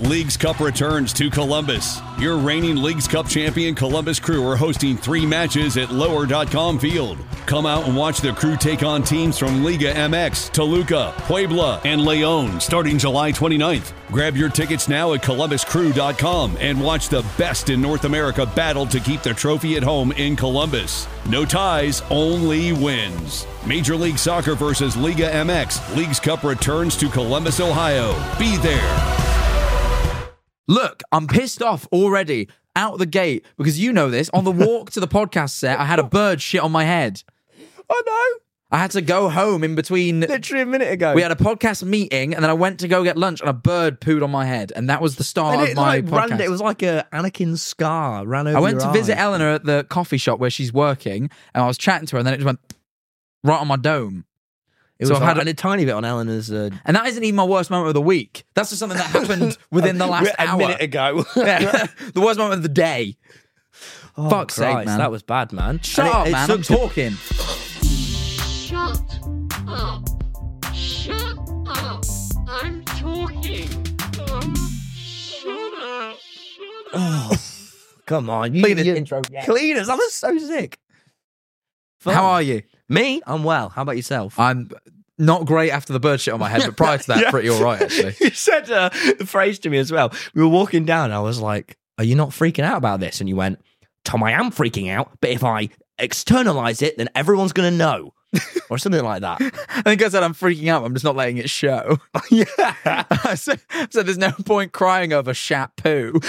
Leagues Cup returns to Columbus. Your reigning Leagues Cup champion Columbus Crew are hosting 3 matches at Lower.com Field. Come out and watch the Crew take on teams from Liga MX, Toluca, Puebla, and León starting July 29th. Grab your tickets now at ColumbusCrew.com and watch the best in North America battle to keep the trophy at home in Columbus. No ties, only wins. Major League Soccer versus Liga MX. Leagues Cup returns to Columbus, Ohio. Be there. Look, I'm pissed off already out the gate because you know this. On the walk to the podcast set, I had a bird shit on my head. Oh, no. I had to go home in between. Literally a minute ago. We had a podcast meeting and then I went to go get lunch and a bird pooed on my head. And that was the start of my podcast. It was like a Anakin scar ran over I went to your visit eye. Eleanor at the coffee shop where she's working and I was chatting to her and then it just went right on my dome. It So was I've had a tiny bit on Eleanor's... And that isn't even my worst moment of the week. That's just something that happened within the last hour. A minute ago. Yeah. The worst moment of the day. Oh, Fuck's sake, Christ, man. that was bad, man. Shut And up, it man. I'm sucked talking. Shut up. Shut up. I'm talking. Shut up. Oh, come on. Clean this intro. Yeah. Cleaners. I was so sick. Fun. How are you? Me? I'm well. How about yourself? I'm not great after the bird shit on my head, but prior to that, Yeah. pretty all right, actually. You said the phrase to me as well. We were walking down and I was like, are you not freaking out about this? And you went, Tom, I am freaking out, but if I externalize it, then everyone's going to know. Or something like that. I think I said I'm freaking out, I'm just not letting it show. Yeah. I said there's no point crying over shat poo.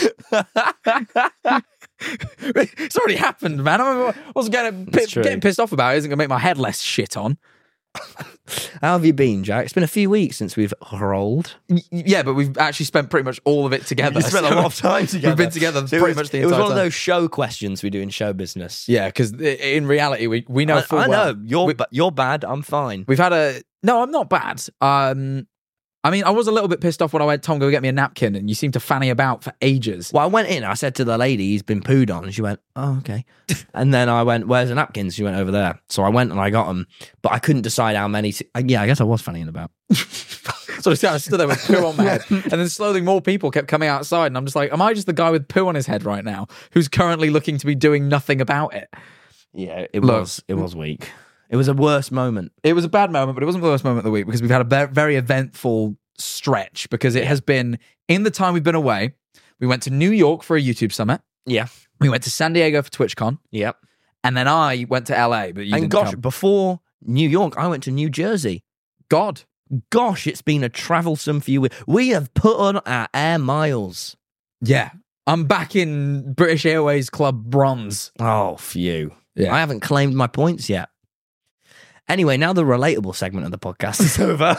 It's already happened, man. I wasn't getting pissed off about it. Isn't going to make my head less shit on. How have you been, Jack? It's been a few weeks since we've rolled. Yeah, but we've actually spent pretty much all of it together. We spent a lot of time together. We've been together So pretty much the It was entire one of time. those show questions we do in show business. Yeah, because in reality, we know full I well. know. You're bad. I'm fine. We've had a... No, I'm not bad. I mean, I was a little bit pissed off when I went, Tom, go get me a napkin, and you seemed to fanny about for ages. Well, I went in, I said to the lady, he's been pooed on, and she went, oh, okay. And then I went, where's the napkins? She went, over there. So I went and I got them, but I couldn't decide how many. Yeah, I guess I was fannying about. So I stood there with poo on my head, and then slowly more people kept coming outside, and I'm just like, am I just the guy with poo on his head right now, who's currently looking to be doing nothing about it? Yeah, it was weak. It was a worse moment. It was a bad moment, but it wasn't the worst moment of the week because we've had a very eventful stretch because it has been, in the time we've been away, we went to New York for a YouTube summit. Yeah. We went to San Diego for TwitchCon. Yep. And then I went to LA, but you And didn't gosh, come. before New York, I went to New Jersey. God. Gosh, it's been a travelsome few weeks. We have put on our air miles. Yeah. I'm back in British Airways Club Bronze. Oh, phew. Yeah. I haven't claimed my points yet. Anyway, now the relatable segment of the podcast is over.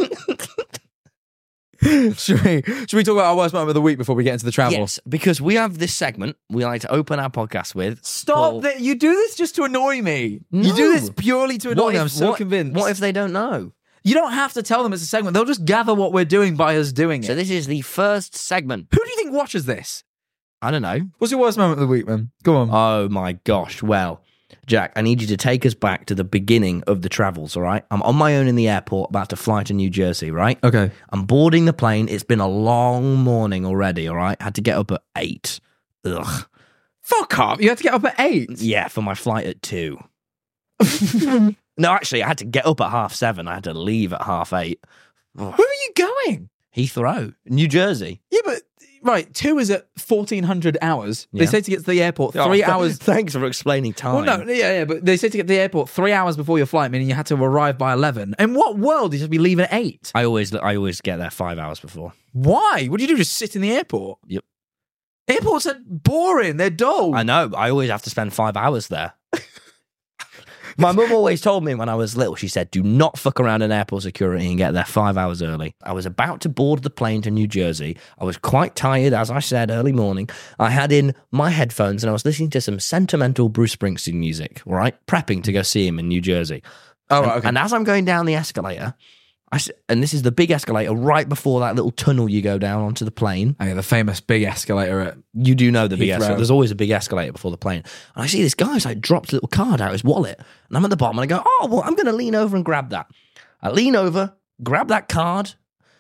Should we talk about our worst moment of the week before we get into the travel? Yes, because we have this segment we like to open our podcast with. Stop called- that. You do this just to annoy me. You No. do this purely to annoy me. I'm so convinced. What if they don't know? You don't have to tell them it's a segment. They'll just gather what we're doing by us doing it. So this is the first segment. Who do you think watches this? I don't know. What's your worst moment of the week, man? Go on. Oh my gosh. Well, Jack, I need you to take us back to the beginning of the travels, all right? I'm on my own in the airport about to fly to New Jersey, right? Okay. I'm boarding the plane. It's been a long morning already, all right? Had to get up at 8. Ugh. Fuck off. You have to get up at 8. Yeah, for my flight at 2. No, actually, I had to get up at 7:30. I had to leave at 8:30. Where are you going? Heathrow, New Jersey. Yeah, but right, 2 is at 1400 hours. They Yeah. say to get to the airport 3 hours. Thanks for explaining time. Well, no, yeah, but they say to get to the airport 3 hours before your flight, meaning you had to arrive by 11. In what world did you be leaving at 8? I always get there 5 hours before. Why? What do you do? Just sit in the airport? Yep. Airports are boring. They're dull. I know. I always have to spend 5 hours there. My mum always told me when I was little, she said, do not fuck around in airport security and get there 5 hours early. I was about to board the plane to New Jersey. I was quite tired, as I said, early morning. I had in my headphones and I was listening to some sentimental Bruce Springsteen music, right? Prepping to go see him in New Jersey. Oh, right, okay. And as I'm going down the escalator, and this is the big escalator right before that little tunnel you go down onto the plane. Oh, yeah, the famous big escalator at... You do know the big Heathrow. escalator. There's always a big escalator before the plane. And I see this guy's like dropped a little card out of his wallet. And I'm at the bottom and I go, oh, well, I'm going to lean over and grab that. I lean over, grab that card,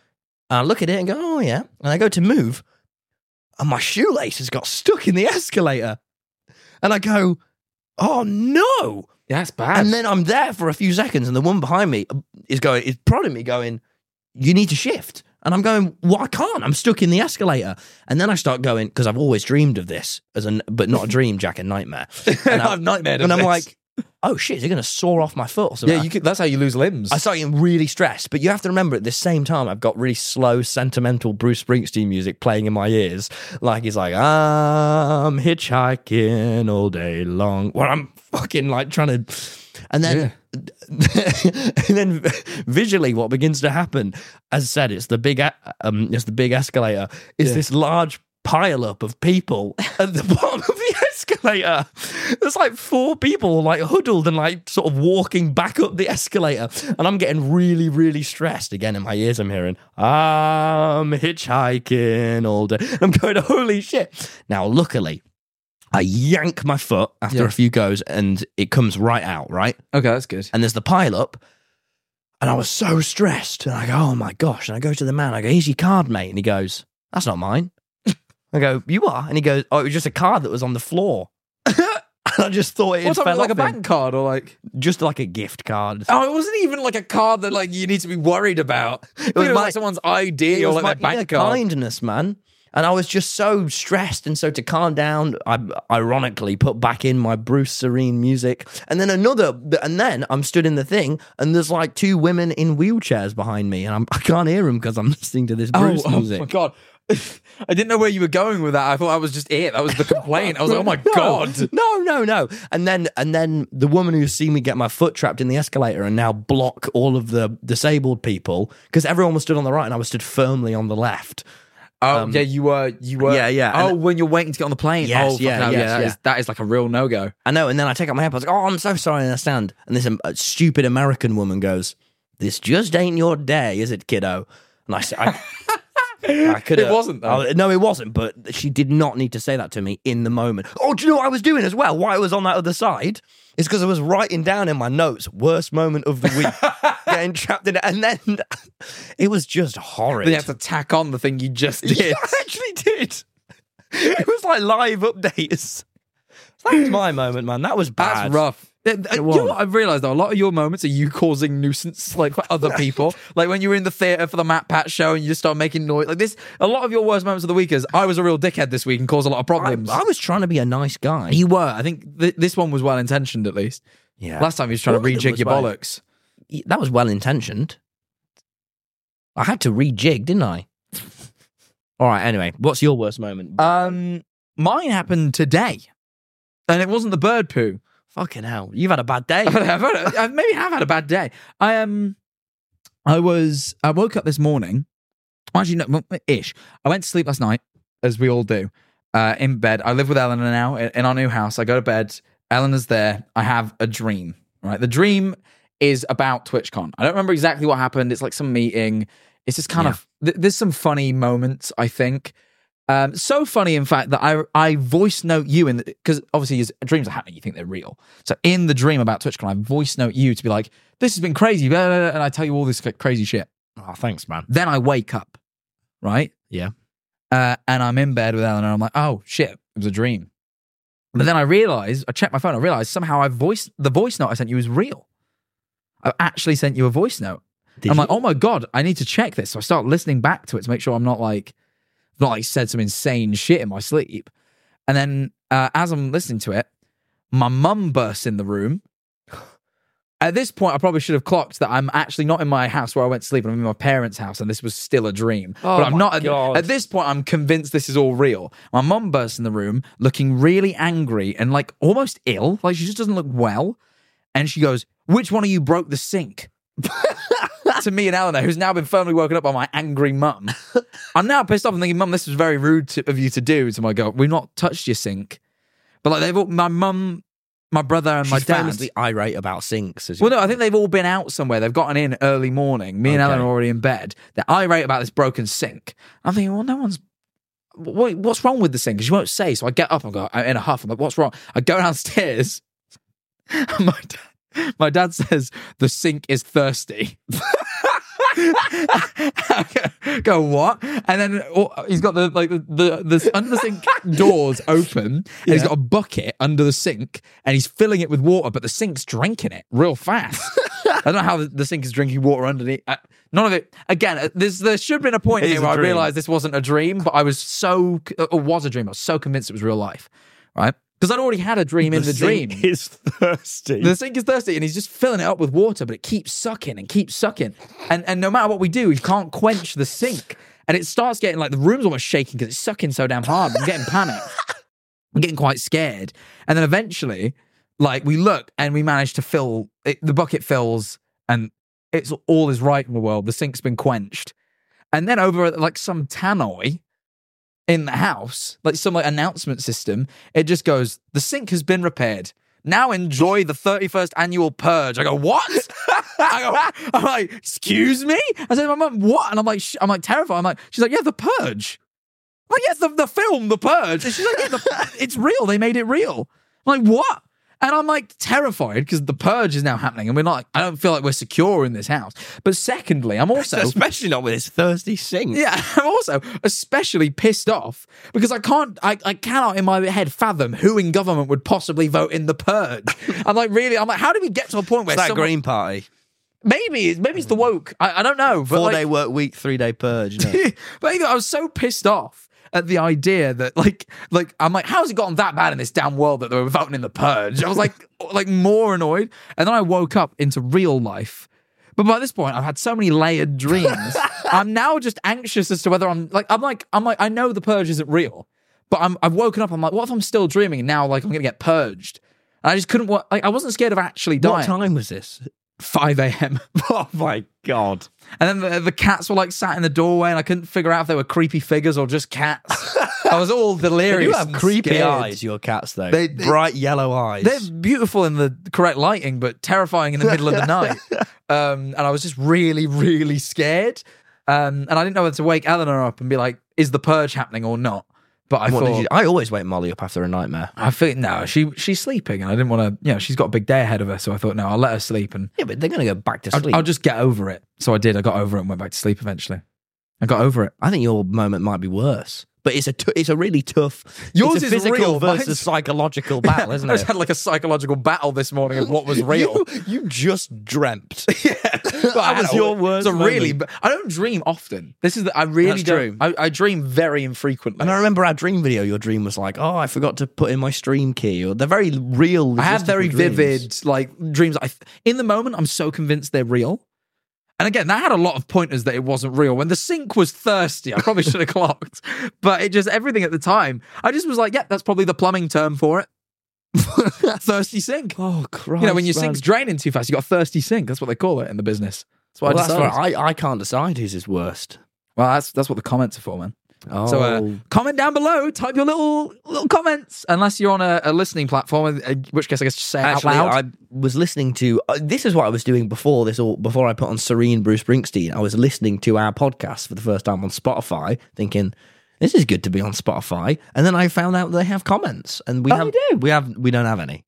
And I look at it and go, oh, yeah. And I go to move, and my shoelace has got stuck in the escalator. And I go, oh, no. Yeah, that's bad. And then I'm there for a few seconds, and the one behind me is prodding me, going, you need to shift. And I'm going, well, I can't. I'm stuck in the escalator. And then I start going, because I've always dreamed of this, but not a dream, Jack, a nightmare. And I've nightmared of And I'm this. like, oh, shit, is it going to saw off my foot or something? Yeah, that's how you lose limbs. I start getting really stressed, but you have to remember at the same time, I've got really slow, sentimental Bruce Springsteen music playing in my ears. Like, he's like, I'm hitchhiking all day long. Where I'm fucking like trying to, and then, and then visually what begins to happen, as I said, it's the big escalator, is this large pile up of people at the bottom of the escalator. There's like 4 people like huddled and like sort of walking back up the escalator, and I'm getting really, really stressed. Again, in my ears I'm hearing, I'm hitchhiking all day. I'm going, holy shit. Now luckily I yank my foot after a few goes and it comes right out, right? Okay, that's good. And there's the pile up. And I was so stressed. And I go, oh my gosh. And I go to the man. I go, here's your card, mate. And he goes, that's not mine. I go, you are? And he goes, oh, it was just a card that was on the floor. And I just thought it What's fell up, like a off him. bank card or like? Just like a gift card. Oh, it wasn't even like a card that like you need to be worried about. It was like someone's ID or like their bank card. Kindness, man. And I was just so stressed. And so to calm down, I ironically put back in my Bruce Serene music. And then I'm stood in the thing and there's like 2 women in wheelchairs behind me. And I can't hear them because I'm listening to this Bruce music. Oh my God. I didn't know where you were going with that. I thought that was just it. That was the complaint. I was like, oh my God. No. And then the woman who's seen me get my foot trapped in the escalator and now block all of the disabled people, because everyone was stood on the right and I was stood firmly on the left. Oh, yeah, you were. Yeah. Oh, when you're waiting to get on the plane. Yes, oh, yes. That is like a real no-go. I know, and then I take out my AirPods, like, oh, I'm so sorry, and I stand. And this stupid American woman goes, this just ain't your day, is it, kiddo? And I said, I could have. It wasn't, though. No, it wasn't, but she did not need to say that to me in the moment. Oh, do you know what I was doing as well? Why I was on that other side? It's because I was writing down in my notes, worst moment of the week, getting trapped in it. And then it was just horrid. Then you have to tack on the thing you just did. Yeah, I actually did. It was like live updates. That was my moment, man. That was bad. That's rough. You know what I've realised though, a lot of your moments are you causing nuisance like for other people. Like when you were in the theatre for the Matt Pat show and you just start making noise like this. A lot of your worst moments of the week is I was a real dickhead this week and caused a lot of problems. I was trying to be a nice guy. You were. I think this one was well intentioned at least. Yeah. Last time he was trying to rejig your bollocks. That was well intentioned. I had to rejig, didn't I? All right. Anyway, what's your worst moment? Mine happened today, and it wasn't the bird poo. Fucking hell, you've had a bad day. I maybe have had a bad day. I woke up this morning. Actually, no, ish. I went to sleep last night, as we all do, in bed. I live with Eleanor now in our new house. I go to bed. Eleanor's there. I have a dream. Right, the dream is about TwitchCon. I don't remember exactly what happened. It's like some meeting. It's just kind of there's some funny moments. I think. So funny, in fact, that I voice note you because obviously your dreams are happening, you think they're real. So in the dream about TwitchCon, I voice note you to be like, this has been crazy, blah, blah, blah, and I tell you all this crazy shit. Oh, thanks, man. Then I wake up, right? Yeah. And I'm in bed with Eleanor, and I'm like, oh shit, it was a dream. But then I checked my phone, I realized somehow the voice note I sent you is real. I actually sent you a voice note. I'm like, oh my God, I need to check this. So I start listening back to it to make sure I'm not like said some insane shit in my sleep. And then as I'm listening to it, my mum bursts in the room. At this point, I probably should have clocked that I'm actually not in my house where I went to sleep. I'm in my parents' house, and this was still a dream. Oh, but I'm not. God. At this point, I'm convinced this is all real. My mum bursts in the room, looking really angry and like almost ill. Like she just doesn't look well. And she goes, "Which one of you broke the sink?" To me and Eleanor, who's now been firmly woken up by my angry mum. I'm now pissed off and thinking, Mum, this was very rude of you to do. To my girl, we've not touched your sink. But like my mum, my brother, and my She's dad. famously irate about sinks. Well, no, I think they've all been out somewhere. They've gotten in early morning. Me and Eleanor are already in bed. They're irate about this broken sink. I'm thinking, well, no one's. What's wrong with the sink? Because she won't say. So I get up and go in a huff. I'm like, what's wrong? I go downstairs. And my dad says the sink is thirsty. Go, what? And then he's got the under the sink doors open, and he's got a bucket under the sink, and he's filling it with water, but the sink's drinking it real fast. I don't know how the sink is drinking water underneath. None of it. Again, there should have been a point here where I realized this wasn't a dream, but I was was a dream. I was so convinced it was real life, right? Because I'd already had a dream in the dream. The sink is thirsty. The sink is thirsty, and he's just filling it up with water, but it keeps sucking and keeps sucking. And no matter what we do, we can't quench the sink. And it starts getting like the room's almost shaking because it's sucking so damn hard. I'm getting panicked. I'm getting quite scared. And then eventually, like, we look and we manage to fill it, the bucket fills, and it's all is right in the world. The sink's been quenched. And then over like some tannoy in the house, like some like announcement system, it just goes, the sink has been repaired. Now enjoy the 31st annual purge. I go, what? I'm like, excuse me? I said, my mum, what? And I'm like terrified. I'm like, she's like, yeah, the purge. I'm like, yeah, the film, The Purge. And she's like, yeah, it's real. They made it real. I'm like, what? And I'm like terrified because the purge is now happening, and we're not. I don't feel like we're secure in this house. But secondly, I'm also especially not with this thirsty sink. Yeah, I'm also especially pissed off because I cannot in my head fathom who in government would possibly vote in the purge. I'm like, how did we get to a point where It's that Green Party? Maybe it's the woke. I don't know. 4-day work week, 3-day purge. No. But I was so pissed off at the idea that like I'm like, how's it gotten that bad in this damn world that they were voting in the purge? I was like more annoyed, and then I woke up into real life. But by this point, I've had so many layered dreams. I'm now just anxious as to whether I'm like I know the purge isn't real, but I've woken up. I'm like, what if I'm still dreaming and now like I'm gonna get purged? And I just couldn't. I wasn't scared of actually dying. What time was this? 5 a.m. Oh my God. And then the cats were like sat in the doorway, and I couldn't figure out if they were creepy figures or just cats. I was all delirious. You have creepy scared. eyes, your cats, though. Bright yellow eyes. They're beautiful in the correct lighting, but terrifying in the middle of the night. And I was just really, really scared. And I didn't know whether to wake Eleanor up and be like, is the purge happening or not? But I always wake Molly up after a nightmare. I think no, she's sleeping, and I didn't want to. She's got a big day ahead of her, so I thought no, I'll let her sleep. And yeah, but they're going to go back to sleep. I'll just get over it. So I did. I got over it and went back to sleep eventually. I got over it. I think your moment might be worse. But it's a really tough. Yours it's a is physical real versus psychological battle, isn't it? I just had like a psychological battle this morning of what was real. You just dreamt. Yeah, that was your worst. I don't dream often. This is I really don't. I dream very infrequently. And I remember our dream video. Your dream was like, oh, I forgot to put in my stream key. Or they're very real. I have very dreams. vivid like dreams. In the moment, I'm so convinced they're real. And again, that had a lot of pointers that it wasn't real. When the sink was thirsty, I probably should have clocked. But it just, everything at the time, I just was like, yeah, that's probably the plumbing term for it. Thirsty sink. Oh, Christ. When your sink's draining too fast, you got a thirsty sink. That's what they call it in the business. That's what I decided. I can't decide whose is worst. Well, that's what the comments are for, man. Oh. So comment down below, type your little comments, unless you're on a listening platform, in which case I guess just say it out loud. I was listening to this is what I was doing before I put on Serene Bruce Springsteen. I was listening to our podcast for the first time on Spotify, thinking this is good to be on Spotify, and then I found out they have comments, and we don't have any.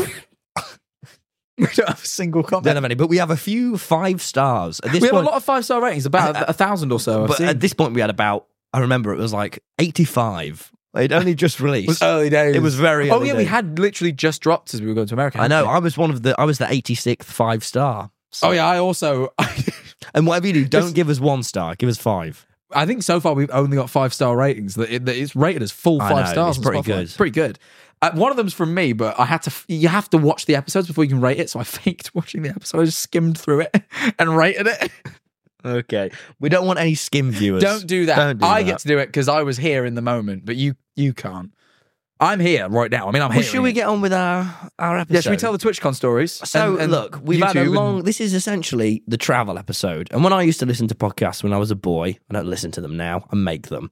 We don't have a single comment. Don't have any, but we have a few 5 stars. At this we point, have a lot of 5-star ratings, about 1,000 or so. But at this point, we had about. I remember it was like 85. They'd only just released. It was early days. It was very early days. We had literally just dropped as we were going to America. I know. I was the 86th 5-star. So. Oh yeah, I also. And whatever you do, don't give us 1 star. Give us 5. I think so far we've only got 5-star ratings. It's rated as full 5 stars. It's pretty good. It's pretty good. One of them's from me, but you have to watch the episodes before you can rate it. So I faked watching the episode. I just skimmed through it and rated it. Okay. We don't want any skim viewers. Don't do that. I get to do it because I was here in the moment, but you can't. I'm here right now. I mean, I'm here. Should we get on with our episode? Yeah, should we tell the TwitchCon stories? So, look, we've had a long... This is essentially the travel episode. And when I used to listen to podcasts when I was a boy, I don't listen to them now, I make them.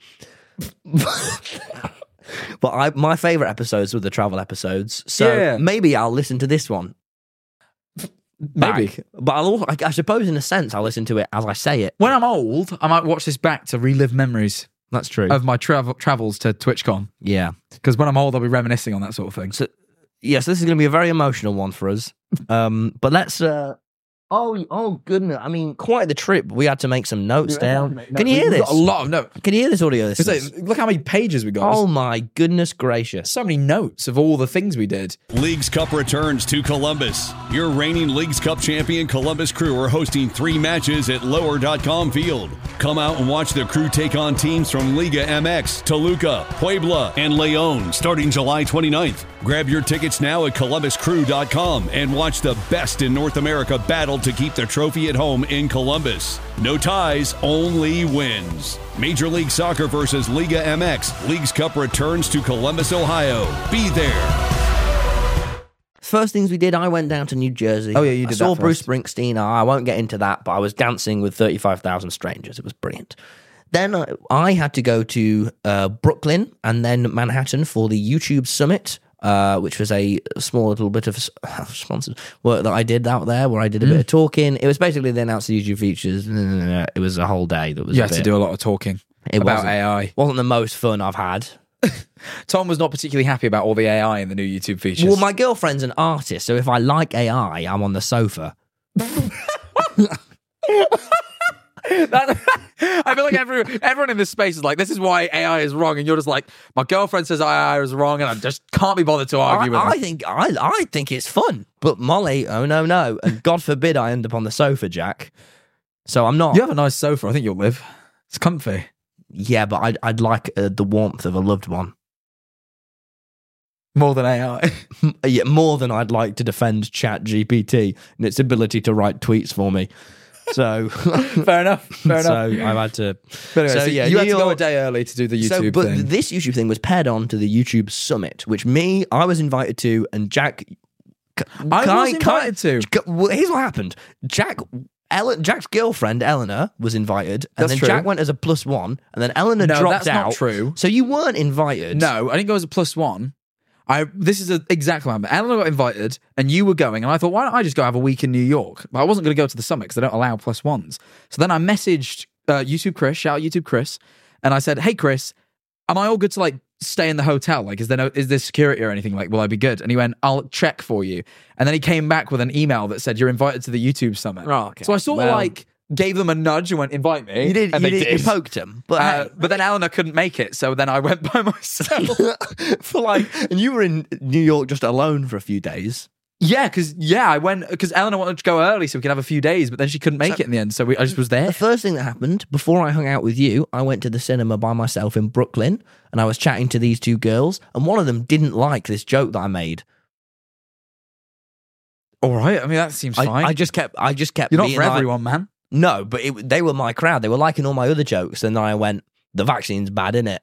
But my favourite episodes were the travel episodes. So maybe I'll listen to this one. Maybe. But I suppose in a sense I'll listen to it as I say it. When I'm old, I might watch this back to relive memories. That's true. Of my travels to TwitchCon. Yeah. Because when I'm old, I'll be reminiscing on that sort of thing. So this is going to be a very emotional one for us. But let's Oh goodness! I mean, quite the trip. We had to make some notes down. Can you hear We've this? got a lot of notes. Can you hear this audio? This is. Look how many pages we got. Oh my goodness gracious! So many notes of all the things we did. Leagues Cup returns to Columbus. Your reigning Leagues Cup champion Columbus Crew are hosting 3 matches at Lower.com Field. Come out and watch the Crew take on teams from Liga MX, Toluca, Puebla, and León starting July 29th. Grab your tickets now at ColumbusCrew.com and watch the best in North America battle to keep the trophy at home in Columbus. No ties, only wins. Major League Soccer versus Liga MX. Leagues Cup returns to Columbus, Ohio. Be there. First things we did, I went down to New Jersey. Oh, yeah, you I did saw that Bruce first. Springsteen. I won't get into that, but I was dancing with 35,000 strangers. It was brilliant. Then I had to go to Brooklyn and then Manhattan for the YouTube Summit, which was a small little bit of sponsored work that I did out there, where I did a bit of talking. It was basically they announced the YouTube features. It was a whole day that was. You had to do a lot of talking about AI. Wasn't the most fun I've had. Tom was not particularly happy about all the AI in the new YouTube features. Well, my girlfriend's an artist, so if I like AI, I'm on the sofa. I feel like everyone in this space is like, this is why AI is wrong, and you're just like, my girlfriend says AI is wrong, and I just can't be bothered to argue with her. I think it's fun, but Molly, oh no, and God forbid I end up on the sofa, Jack. So I'm not. You have a nice sofa. I think you'll live. It's comfy. Yeah, but I'd like the warmth of a loved one. More than AI. Yeah, more than I'd like to defend ChatGPT and its ability to write tweets for me. So Fair enough. So I've had to. But anyway, so yeah, you had to New go a York- day early to do the YouTube but thing. this YouTube thing was paired on to the YouTube Summit, which I was invited to, and Jack. I was invited to. Well, here's what happened. Jack's girlfriend Eleanor was invited, and That's then true. Jack went as a +1, and then Eleanor No, dropped that's out. not true. So you weren't invited. No, I didn't go as a +1. This is exactly what happened. Eleanor got invited, and you were going, and I thought, why don't I just go have a week in New York? But I wasn't going to go to the summit because they don't allow +1s. So then I messaged YouTube Chris, shout out YouTube Chris, and I said, hey Chris, am I all good to like stay in the hotel? Like, is there security or anything? Like, will I be good? And he went, I'll check for you. And then he came back with an email that said, you're invited to the YouTube summit. Oh, okay. So I sort of like gave them a nudge and went, invite me. You did. And You they did. You poked him, but but then Eleanor couldn't make it, so then I went by myself. and you were in New York just alone for a few days. I went because Eleanor wanted to go early so we could have a few days, but then she couldn't make it in the end, so I just was there. The first thing that happened before I hung out with you, I went to the cinema by myself in Brooklyn, and I was chatting to these two girls, and one of them didn't like this joke that I made. All right, I mean that seems fine. I just kept. You're not being for like- everyone, man. No, but they were my crowd. They were liking all my other jokes, and then I went, "The vaccine's bad, innit?"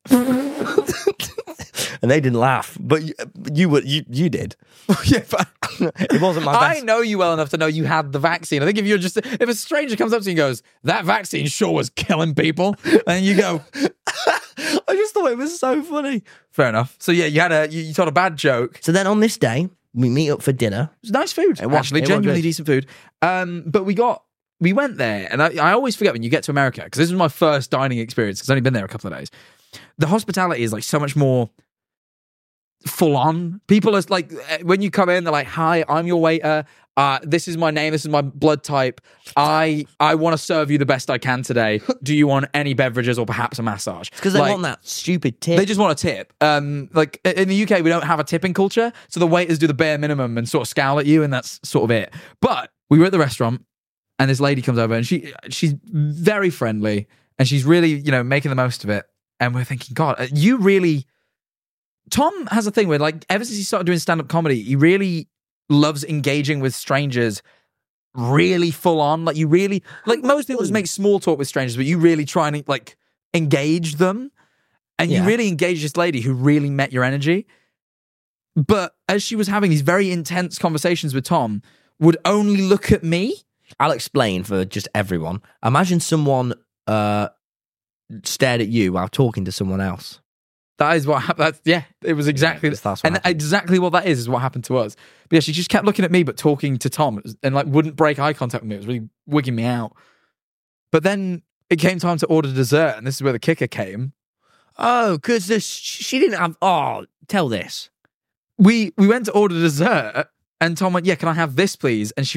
And they didn't laugh, but you did. Yeah, but It wasn't my I best. know you well enough to know you had the vaccine. I think if a stranger comes up to you and goes, "That vaccine sure was killing people," and you go, I just thought it was so funny. "Fair enough." So yeah, you told a bad joke. So then on this day, we meet up for dinner. It was nice food. It was. Actually, It was genuinely good. decent food. But we went there, and I always forget when you get to America, because this was my first dining experience, because I've only been there a couple of days. The hospitality is like so much more full on. People are like, when you come in, they're like, "Hi, I'm your waiter. This is my name. This is my blood type. I want to serve you the best I can today. Do you want any beverages or perhaps a massage?" Because they want that stupid tip. They just want a tip. Like in the UK, we don't have a tipping culture, so the waiters do the bare minimum and sort of scowl at you, and that's sort of it. But we were at the restaurant, and this lady comes over, and she's very friendly, and she's really making the most of it. And we're thinking, God, you really. Tom has a thing where, like, ever since he started doing stand-up comedy, he really loves engaging with strangers really full on. Like, you really, like, most people just make small talk with strangers, but you really try and, like, engage them. And you Yeah. really engaged this lady who really met your energy. But as she was having these very intense conversations with Tom, would only look at me. I'll explain for just everyone. Imagine someone stared at you while talking to someone else. That is what happened. Yeah, it was exactly that's what and happened. exactly what that is what happened to us. But yeah, she just kept looking at me but talking to Tom, and like wouldn't break eye contact with me. It was really wigging me out. But then it came time to order dessert, and this is where the kicker came. Oh, because she didn't have. Oh, tell this. We went to order dessert, and Tom went, "Yeah, can I have this, please?" And she went,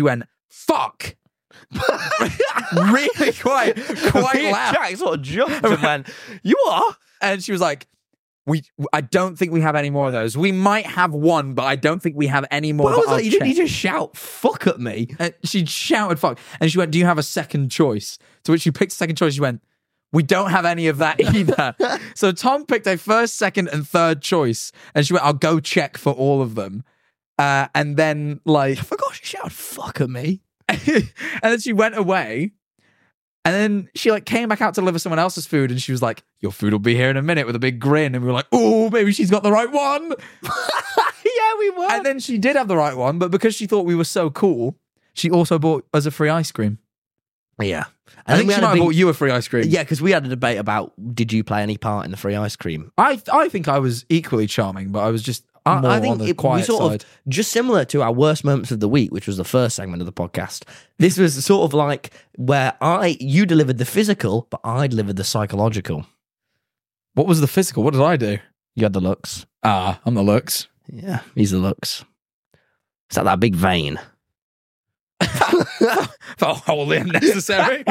fuck. Really quite loud. Jack sort of jumped and went, you are? And she was like, I don't think we have any more of those. We might have one, but I don't think we have any more. But I was but like, I'll you didn't check." just shout fuck at me. And she shouted fuck. And she went, do you have a second choice? To which she picked a second choice. She went, we don't have any of that either. So Tom picked a first, second, and third choice. And she went, I'll go check for all of them. And then, like, I forgot she shouted fuck at me. and then she went away. And then she like came back out to deliver someone else's food, and she was like, "Your food will be here in a minute," with a big grin. And we were like, "Oh, maybe she's got the right one." Yeah, we were. And then she did have the right one, but because she thought we were so cool, she also bought us a free ice cream. Yeah. I think she might have bought you a free ice cream. Yeah, because we had a debate about did you play any part in the free ice cream? I think I was equally charming, but I was just more I think on the we quiet sort side. of, just similar to our worst moments of the week, which was the first segment of the podcast. This was sort of like where you delivered the physical, but I delivered the psychological. What was the physical? What did I do? You had the looks. I'm the looks. Yeah, he's the looks. It's like that big vein. Felt wholly unnecessary.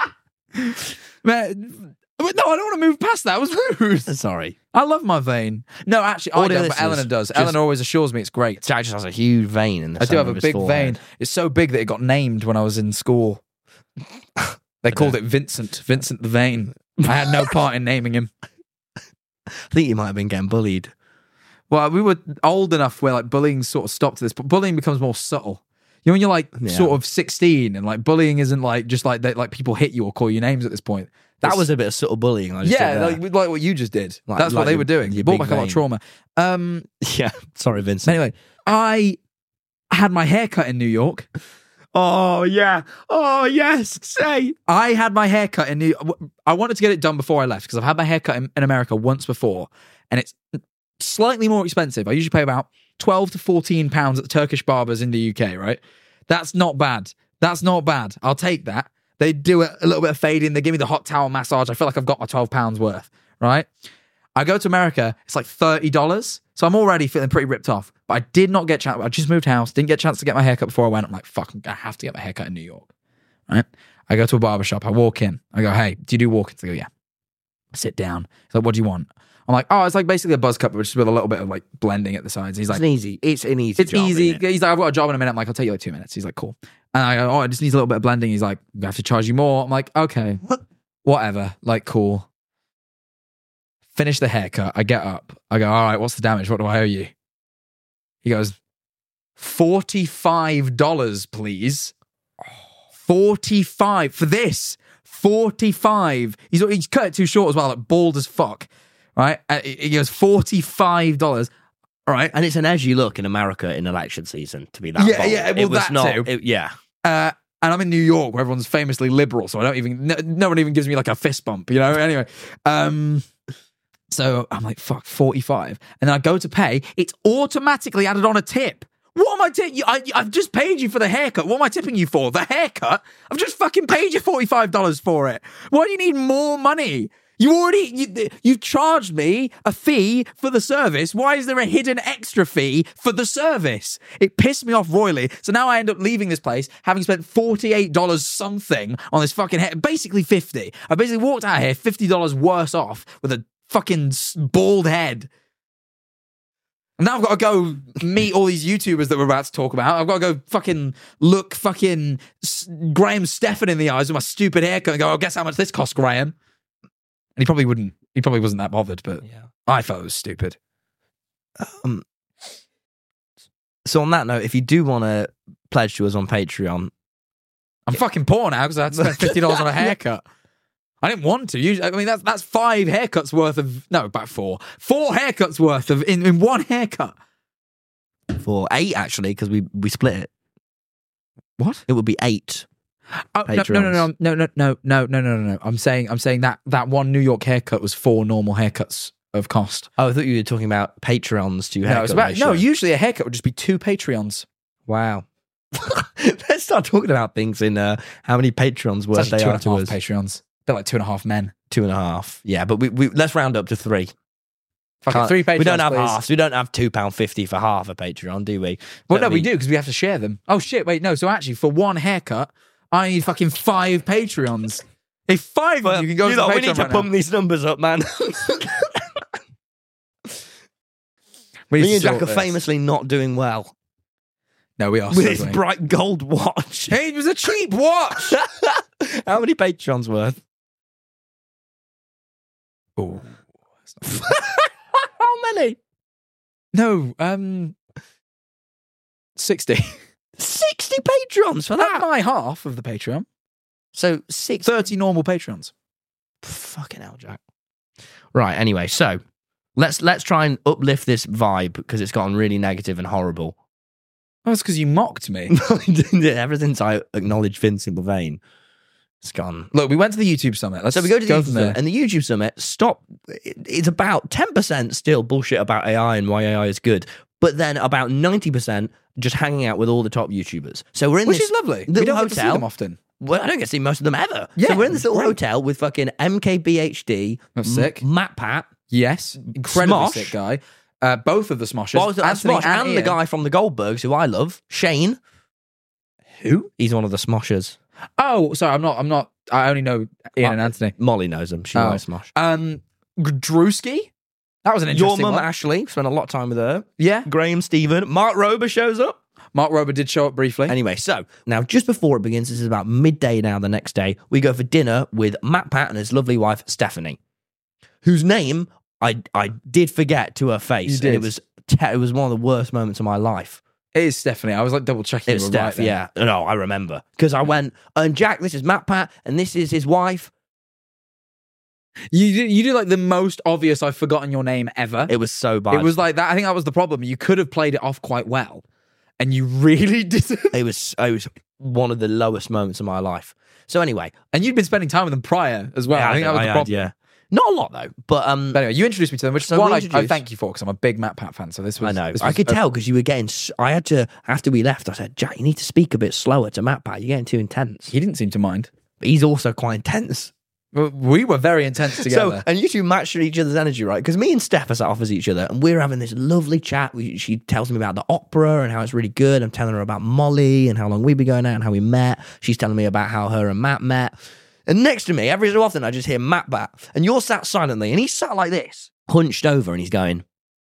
Man, no, I don't want to move past that. It was rude. Sorry. I love my vein. No, actually, I Audio don't, but listeners, Eleanor does. just- Eleanor always assures me it's great. Jack just has a huge vein in the I do center have a of his big forehead. vein. It's so big that it got named when I was in school. They called it Vincent the Vein. I had no part in naming him. I think you might have been getting bullied. Well, we were old enough where like bullying sort of stopped to this, but bullying becomes more subtle. You know, when you're like sort of 16 and like bullying isn't like just like they, like people hit you or call you names at this point. That was a bit of subtle bullying. I just Yeah, did there. like what you just did. Like- That's what like they your- were doing. your You brought big back a lot of vein. trauma. Yeah. Sorry, Vincent. Anyway, I had my hair cut in New York. Oh, yeah. Oh, yes. Say. I had my hair cut in New I wanted to get it done before I left because I've had my hair cut in America once before and it's slightly more expensive. I usually pay about 12 to 14 pounds at the Turkish barbers in the UK, right? That's not bad. That's not bad. I'll take that. They do a little bit of fading. They give me the hot towel massage. I feel like I've got my £12 worth, right? I go to America. It's like $30. So I'm already feeling pretty ripped off. But I did not get chance. I just moved house. Didn't get a chance to get my haircut before I went. I'm like, fuck, I have to get my haircut in New York, right? I go to a barbershop. I walk in. I go, hey, do you do walk-ins? They go, yeah. I sit down. He's like, what do you want? I'm like, oh, it's like basically a buzz cut, but just with a little bit of like blending at the sides. He's like, It's an easy it's job, easy. isn't it? He's like, I've got a job in a minute. I'm like, I'll take you like 2 minutes. He's like, cool. And I go, oh, it just needs a little bit of blending. He's like, I have to charge you more. I'm like, okay, whatever. Like, cool. Finish the haircut. I get up. I go, all right, what's the damage? What do I owe you? He goes, $45, please. 45 for this. 45. He's cut it too short as well, like bald as fuck. Right? He goes, $45. All right. And it's an edgy look in America in election season to be that Yeah, bold. yeah, well, it was that not, too. yeah. And I'm in New York where everyone's famously liberal, so I don't even, no one even gives me like a fist bump, you know? Anyway, so I'm like, fuck, 45. And then I go to pay, it's automatically added on a tip. What am I tipping? I've just paid you for the haircut. What am I tipping you for? The haircut? I've just fucking paid you $45 for it. Why do you need more money? You've charged me a fee for the service. Why is there a hidden extra fee for the service? It pissed me off royally. So now I end up leaving this place having spent $48 something on this fucking hair. Basically 50. I basically walked out of here $50 worse off with a fucking bald head. And now I've got to go meet all these YouTubers that we're about to talk about. I've got to go fucking look fucking Graham Stephan in the eyes with my stupid haircut and go, oh, guess how much this cost, Graham? And he probably wouldn't. He probably wasn't that bothered, but Yeah. I thought it was stupid. So on that note, if you do want to pledge to us on Patreon, I'm fucking poor now because I had to spend $50 on a haircut. I didn't want to. Usually, I mean, that's 5 haircuts worth of... No, about 4. 4 haircuts worth of... In one haircut. for 8 actually, because we split it. What? It would be 8. Oh, no. I'm saying that one New York haircut was 4 normal haircuts of cost. Oh, I thought you were talking about Patreons to No, haircut it's about, ratio. no, usually a haircut would just be 2 Patreons. Wow. Let's start talking about things in how many Patreons worth It's they actually are to 2.5 us. Patreons. They're like 2.5 men. 2.5. Yeah, but we let's round up to 3. Fuck it, 3 Patreons, We don't have please. halves. We don't have £2.50 for half a Patreon, do we? Well, no, Don't we do because we have to share them. Oh shit! Wait, no. So actually, for one haircut, I need fucking 5 Patreons. If 5 of you can go to the we Patreon need to right pump now. these numbers up, man. We Me need and to Jack sort are this. famously not doing well No, we are. with this struggling. bright gold watch. It was a cheap watch. How many Patreons worth? Oh. How many? No, 60. 60 Patreons for That's that. my half of the Patreon. So 6. 30 normal Patreons. Fucking hell, Jack. Right. Anyway, so let's try and uplift this vibe because it's gotten really negative and horrible. Oh, that's because you mocked me. Ever since I acknowledged Vincent Levain, it's gone. Look, we went to the YouTube summit. Let's So we go to the YouTube from there. Summit, and the YouTube Summit, it's about 10% still bullshit about AI and why AI is good, but then about 90% just hanging out with all the top YouTubers. So we're in Which this is lovely. We little don't get to see hotel. them often. Well, I don't get to see most of them ever. Yeah, so we're in this little great. hotel with fucking MKBHD, That's sick. Matt Pat, Yes. Incredibly Smosh. sick guy. Both of the Smoshes. Smosh Anthony and the Ian. guy from the Goldbergs who I love, Shane. Who? He's one of the Smoshers. Oh, sorry, I'm not. I only know Ian and Anthony. Molly knows him. She Oh. knows Smosh. Drewski? That was an Your interesting mum, one. Ashley, spent a lot of time with her. Yeah. Graham Stephen. Mark Rober shows up. Mark Rober did show up briefly. Anyway, so now just before it begins, this is about midday now the next day, we go for dinner with Matt Pat and his lovely wife, Stephanie, whose name I did forget to her face. You did. And it was one of the worst moments of my life. It is Stephanie. I was like double checking. It was you were right Steph, there. yeah. No, I remember. Because I went, and Jack, this is Matt Pat, and this is his wife. You do like the most obvious I've forgotten your name ever. It was so bad. It was like that. I think that was the problem. You could have played it off quite well, and you really didn't. It was one of the lowest moments of my life. So anyway, And you'd been spending time with them prior as well. I think that was the problem. yeah. Not a lot though, but But anyway, you introduced me to them, which So is one we I introduced- thank you for because I'm a big Matt Pat fan. So this was. I know. this I was could tell because you were getting. I had to, after we left, I said, Jack, you need to speak a bit slower to Matt Pat. You're getting too intense. He didn't seem to mind. But he's also quite intense. We were very intense together. So, and you two matched each other's energy, right? Because me and Steph are sat opposite each other, and we're having this lovely chat. She tells me about the opera and how it's really good. I'm telling her about Molly and how long we've been going out and how we met. She's telling me about how her and Matt met. And next to me, every so often, I just hear Matt Pat, and you're sat silently, and he's sat like this, hunched over, and he's going,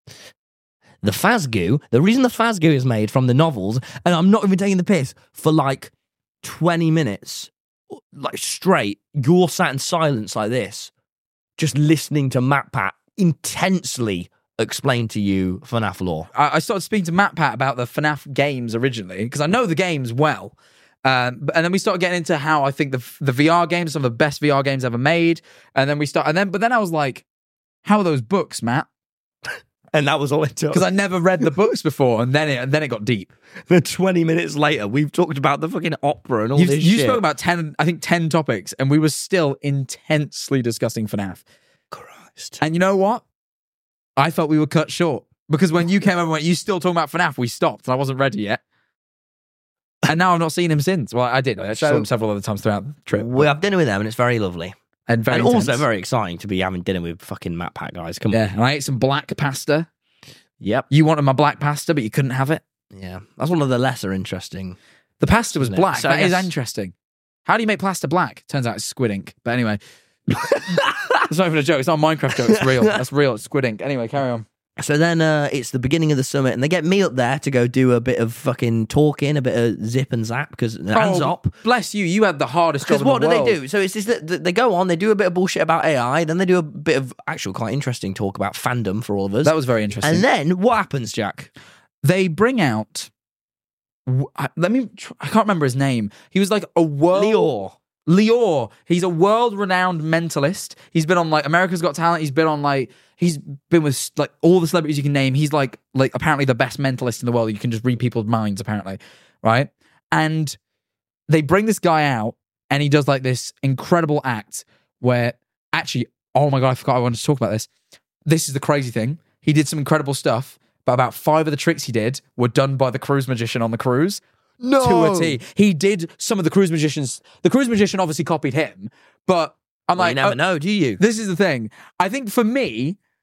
the reason the Fazgoo is made from the novels, and I'm not even taking the piss, for like 20 minutes, like straight, you're sat in silence like this, just listening to Matt Pat intensely explain to you FNAF lore. I started speaking to Matt Pat about the FNAF games originally because I know the games well. And then we started getting into how I think the VR games are some of the best VR games ever made. But then I was like, how are those books, Matt? And that was all it took. Because I never read the books before, and then it got deep. Then 20 minutes later, we've talked about the fucking opera and all You this shit. spoke about 10 topics, and we were still intensely discussing FNAF. Christ. And you know what? I felt we were cut short because when you came over and went, you still talking about FNAF, we stopped, and I wasn't ready yet. And now I've not seen him since. Well, I did. I saw him several other times throughout the trip. We have dinner with them, and it's very lovely. And very And also intense. very exciting to be having dinner with fucking Matt Pat guys. Come on. Yeah, and I ate some black pasta. Yep. You wanted my black pasta, but you couldn't have it. Yeah. That's one of the lesser interesting. The pasta was Isn't it? black. So I That is guess- interesting. How do you make pasta black? Turns out it's squid ink. But anyway, it's not even a joke. It's not a Minecraft joke. It's real. That's real. It's squid ink. Anyway, carry on. So then it's the beginning of the summit, and they get me up there to go do a bit of fucking talking, a bit of zip and zap, because hands up. Bless you. You had the hardest job Because in the what do they world. do? So it's this that they go on, they do a bit of bullshit about AI, then they do a bit of actual quite interesting talk about fandom for all of us. That was very interesting. And then what happens, Jack? They bring out. I can't remember his name. He was like a world. Lior. He's a world-renowned mentalist. He's been on like America's Got Talent. He's been with like all the celebrities you can name. He's like apparently the best mentalist in the world. You can just read people's minds, apparently, right? And they bring this guy out, and he does like this incredible act where actually, oh my god, I forgot I wanted to talk about this. This is the crazy thing. He did some incredible stuff, but about 5 of the tricks he did were done by the cruise magician on the cruise. No. To a T. He did some of the cruise magicians. The cruise magician obviously copied him, but I'm Well, like, you never know, do you? This is the thing. I think for me,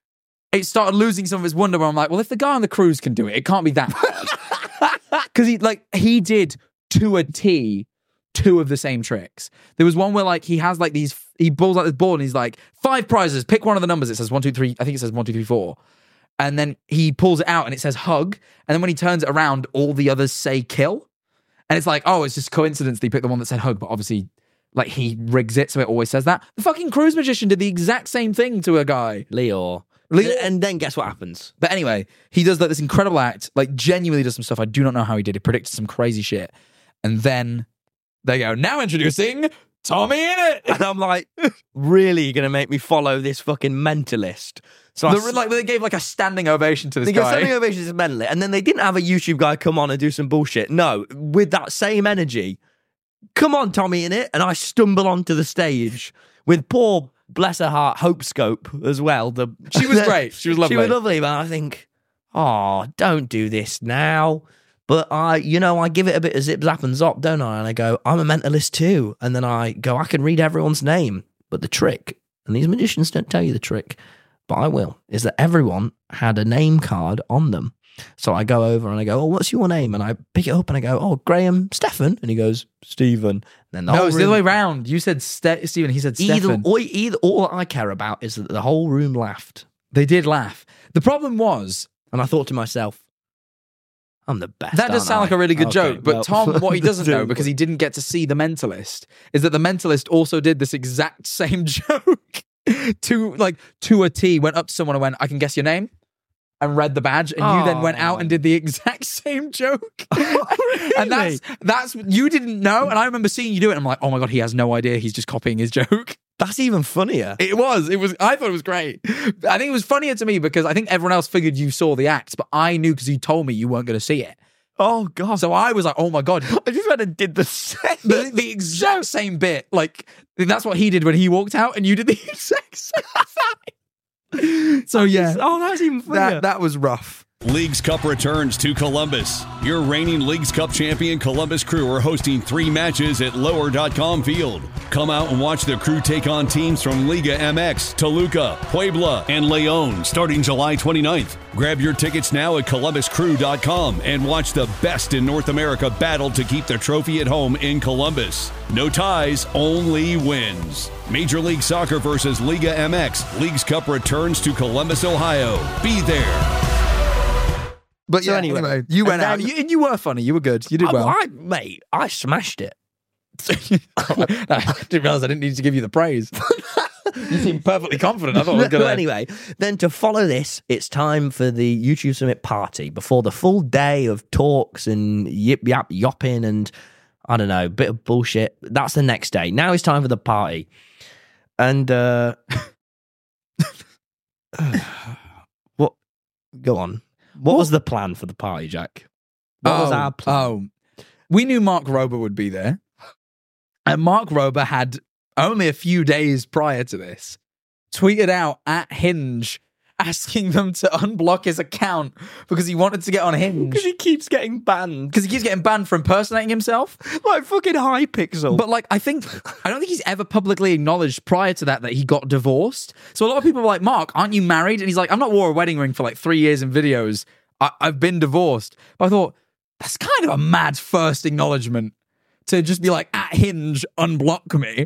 it started losing some of its wonder where I'm like, well, if the guy on the cruise can do it, it can't be that hard. Because he did to a T 2 of the same tricks. There was one where like he has like these, he pulls out this board and he's like, 5 prizes, pick one of the numbers. It says 1, 2, 3, I think it says 1, 2, 3, 4. And then he pulls it out and it says hug. And then when he turns it around, all the others say kill. And it's like, oh, it's just coincidence that he picked the one that said hug, but obviously like he rigs it so it always says that. The fucking cruise magician did the exact same thing to a guy. Leor. And then guess what happens? But anyway, he does like this incredible act, like genuinely does some stuff. I do not know how he did. He predicted some crazy shit. And then they go, now introducing Tommy Innit. And I'm like, really, you're going to make me follow this fucking mentalist? So They gave like a standing ovation to this they guy. gave standing ovation to this mentalist. And then they didn't have a YouTube guy come on and do some bullshit. No, with that same energy, come on, Tommy Innit. And I stumble onto the stage with poor, bless her heart, Hope Scope as well. She was great. She was lovely. She was lovely, but I think, oh, don't do this now. But I give it a bit of zip, zap, and zop, don't I? And I go, I'm a mentalist too. And then I go, I can read everyone's name. But the trick, and these magicians don't tell you the trick, but I will, is that everyone had a name card on them. So I go over and I go, oh, what's your name? And I pick it up and I go, oh, Graham Stephen. And he goes, Stephen. And then it's the other way around. You said Stephen, he said Stephen. Either all I care about is that the whole room laughed. They did laugh. The problem was, and I thought to myself, I'm the best. That does sound like a really good joke, but well, Tom, what he doesn't know, because he didn't get to see The Mentalist, is that The Mentalist also did this exact same joke to a T, went up to someone and went, I can guess your name, and read the badge, and you then went out and did the exact same joke. Really? And that's you didn't know, and I remember seeing you do it, and I'm like, oh my God, he has no idea, he's just copying his joke. That's even funnier. It was. I thought it was great. I think it was funnier to me because I think everyone else figured you saw the act, but I knew because you told me you weren't going to see it. Oh, God. So I was like, oh my God. I just went and did the same. The exact same bit. Like, that's what he did when he walked out and you did the exact same thing. So yeah. That's even funnier. That was rough. Leagues Cup returns to Columbus. Your reigning Leagues Cup champion Columbus Crew are hosting 3 matches at Lower.com Field. Come out and watch the Crew take on teams from Liga MX, Toluca, Puebla, and Leon starting July 29th. Grab your tickets now at ColumbusCrew.com and watch the best in North America battle to keep the trophy at home in Columbus. No ties, only wins. Major League Soccer versus Liga MX. Leagues Cup returns to Columbus, Ohio. Be there. But So yeah, anyway, you went and out. then- And you were funny. You were good. You did well. I smashed it. I didn't realize I didn't need to give you the praise. You seem perfectly confident. I thought I was going to. Anyway, then to follow this, it's time for the YouTube Summit party before the full day of talks and yip yap yopping and I don't know, bit of bullshit. That's the next day. Now it's time for the party. And what? Go on. What was the plan for the party, Jack? What was our plan? We knew Mark Rober would be there. And Mark Rober had only a few days prior to this tweeted out at Hinge asking them to unblock his account because he wanted to get on Hinge. Because he keeps getting banned. Because he keeps getting banned for impersonating himself. Like fucking Hypixel. But like, I don't think he's ever publicly acknowledged prior to that he got divorced. So a lot of people were like, Mark, aren't you married? And he's like, I've not wore a wedding ring for like 3 years in videos. I've been divorced. But I thought, that's kind of a mad first acknowledgement to just be like, at Hinge, unblock me.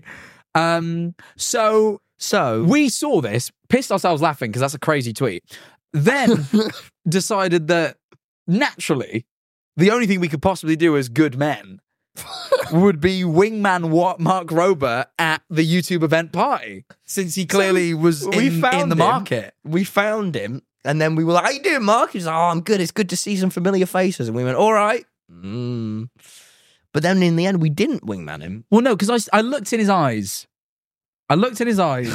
So we saw this, pissed ourselves laughing because that's a crazy tweet. Then decided that naturally, the only thing we could possibly do as good men would be wingman Mark Rober at the YouTube event party, since he clearly was in the market. We found him, and then we were like, how you doing, Mark? He's like, oh, I'm good. It's good to see some familiar faces. And we went, all right. But then in the end, we didn't wingman him. Well, no, because I looked in his eyes. And What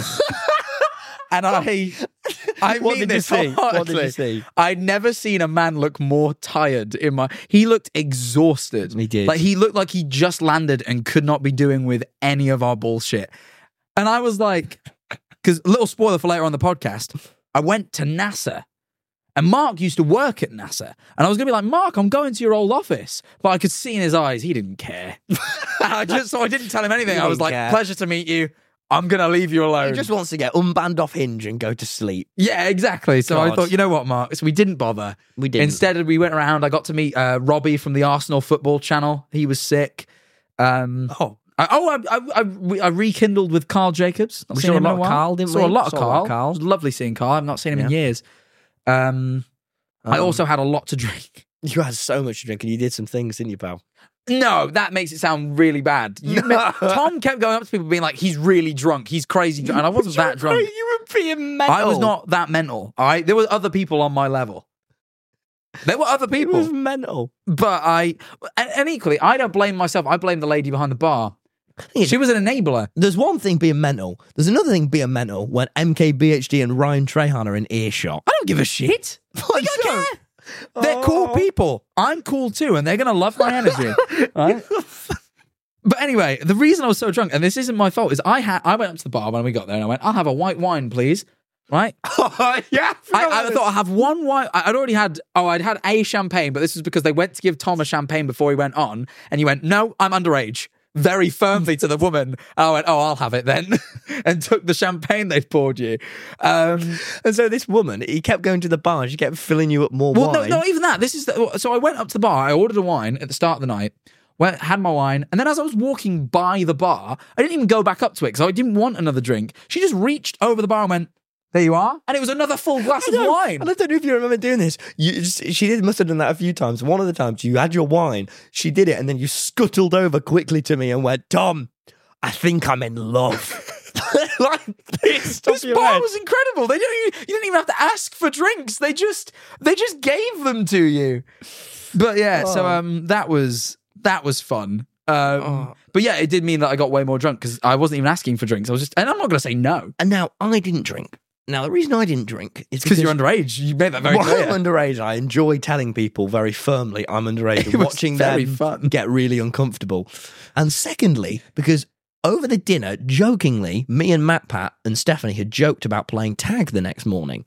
mean did you this see? What did you wholeheartedly. see? I'd never seen a man look more tired he looked exhausted. He did. Like, he looked like he just landed and could not be doing with any of our bullshit. And I was like, because a little spoiler for later on the podcast, I went to NASA. And Mark used to work at NASA. And I was going to be like, Mark, I'm going to your old office. But I could see in his eyes, he didn't care. So I didn't tell him anything. I was like, pleasure to meet you. I'm going to leave you alone. He just wants to get unbanned off Hinge and go to sleep. Yeah, exactly. So I God. thought, you know what, Mark? So we didn't bother. We didn't. Instead, we went around. I got to meet Robbie from the Arsenal football channel. He was sick. I rekindled with Carl Jacobs. We saw a lot of Carl, didn't we? Saw a lot of Saw a lot of Carl. Carl. It was lovely seeing Carl. I've not seen him in Yeah. years. I also had a lot to drink. You had so much to drink and you did some things, didn't you, pal? No, that makes it sound really bad. Tom kept going up to people being like, he's really drunk. He's crazy drunk. And I wasn't that drunk. You were being mental. I was not that mental. All right. There were other people on my level. There were other It people. was mental. But and equally, I don't blame myself. I blame the lady behind the bar. She was an enabler. There's one thing being mental. There's another thing being mental when MKBHD and Ryan Trahan are in earshot. I don't give a shit. I don't care. They're cool people. I'm cool too, and they're going to love my energy. Right? But anyway, the reason I was so drunk, and this isn't my fault, is I went up to the bar when we got there and I went, I'll have a white wine, please. Right? Yeah. I thought I'd have one white. I'd had a champagne, but this was because they went to give Tom a champagne before he went on, and he went, no, I'm underage. Very firmly to the woman. I went, oh, I'll have it then. And took the champagne they'd poured you. And so this woman, he kept going to the bar and she kept filling you up more Well, wine. no, even that. So I went up to the bar. I ordered a wine at the start of the night. Had my wine, and then as I was walking by the bar, I didn't even go back up to it because I didn't want another drink. She just reached over the bar and went, there you are. And it was another full glass of wine. And I don't know if you remember doing this. Must have done that a few times. One of the times you had your wine, she did it, and then you scuttled over quickly to me and went, Tom, I think I'm in love. Like this. This bar was incredible. You didn't even have to ask for drinks. They just gave them to you. But yeah, so that was fun. But yeah, it did mean that I got way more drunk because I wasn't even asking for drinks. And I'm not going to say no. And now I didn't drink. Now, the reason I didn't drink is Because you're underage. You made that very clear. I'm underage. I enjoy telling people very firmly I'm underage It and was watching very them fun. get really uncomfortable. And secondly, because over the dinner, jokingly, me and Matt Pat and Stephanie had joked about playing tag the next morning.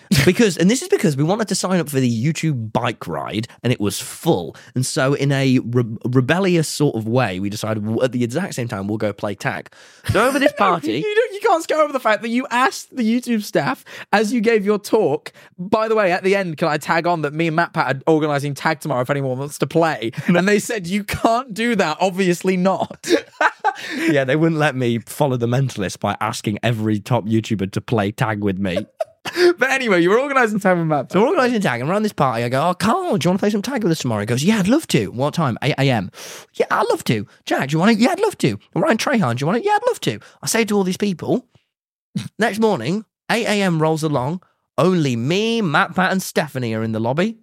And this is because we wanted to sign up for the YouTube bike ride and it was full. And so in a rebellious sort of way, we decided at the exact same time, we'll go play tag. So over this party... You can't scare over the fact that you asked the YouTube staff as you gave your talk, by the way, at the end, can I tag on that me and Matt Pat are organising tag tomorrow if anyone wants to play? And they said, you can't do that, obviously not. Yeah, they wouldn't let me follow the mentalist by asking every top YouTuber to play tag with me. But anyway, you were organising tag with Matt Pat. So we're organising tag, and around this party, I go, oh, Carl, do you want to play some tag with us tomorrow? He goes, yeah, I'd love to. What time? 8 a.m. Yeah, I'd love to. Jack, do you want to? Yeah, I'd love to. Ryan Trahan, do you want to? Yeah, I'd love to. I say to all these people, next morning, 8 a.m. rolls along, only me, Matt, Pat, and Stephanie are in the lobby.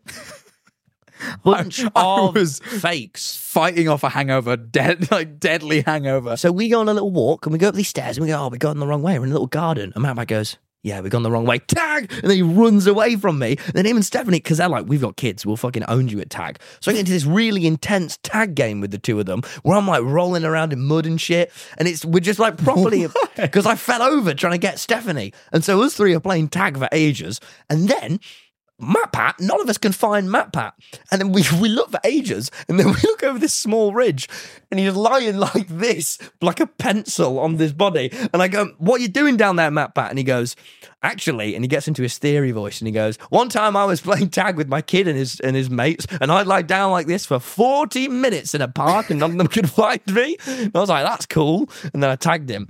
Bunch I of was fakes. fighting off a hangover, deadly hangover. So we go on a little walk and we go up these stairs and we go, oh, we've gone the wrong way. We're in a little garden. And Matt goes, yeah, we've gone the wrong way. Tag! And then he runs away from me. And then him and Stephanie, because they're like, we've got kids, we'll fucking own you at tag. So I get into this really intense tag game with the two of them where I'm like rolling around in mud and shit. And we're just like properly, because I fell over trying to get Stephanie. And so us three are playing tag for ages. And then Matt Pat, none of us can find Matt Pat. And then we look for ages, and then we look over this small ridge, and he's lying like this, like a pencil on his body. And I go, what are you doing down there, Matt Pat? And he goes, actually, and he gets into his theory voice, and he goes, one time I was playing tag with my kid and his mates, and I'd lie down like this for 40 minutes in a park, and none of them could find me. And I was like, that's cool. And then I tagged him.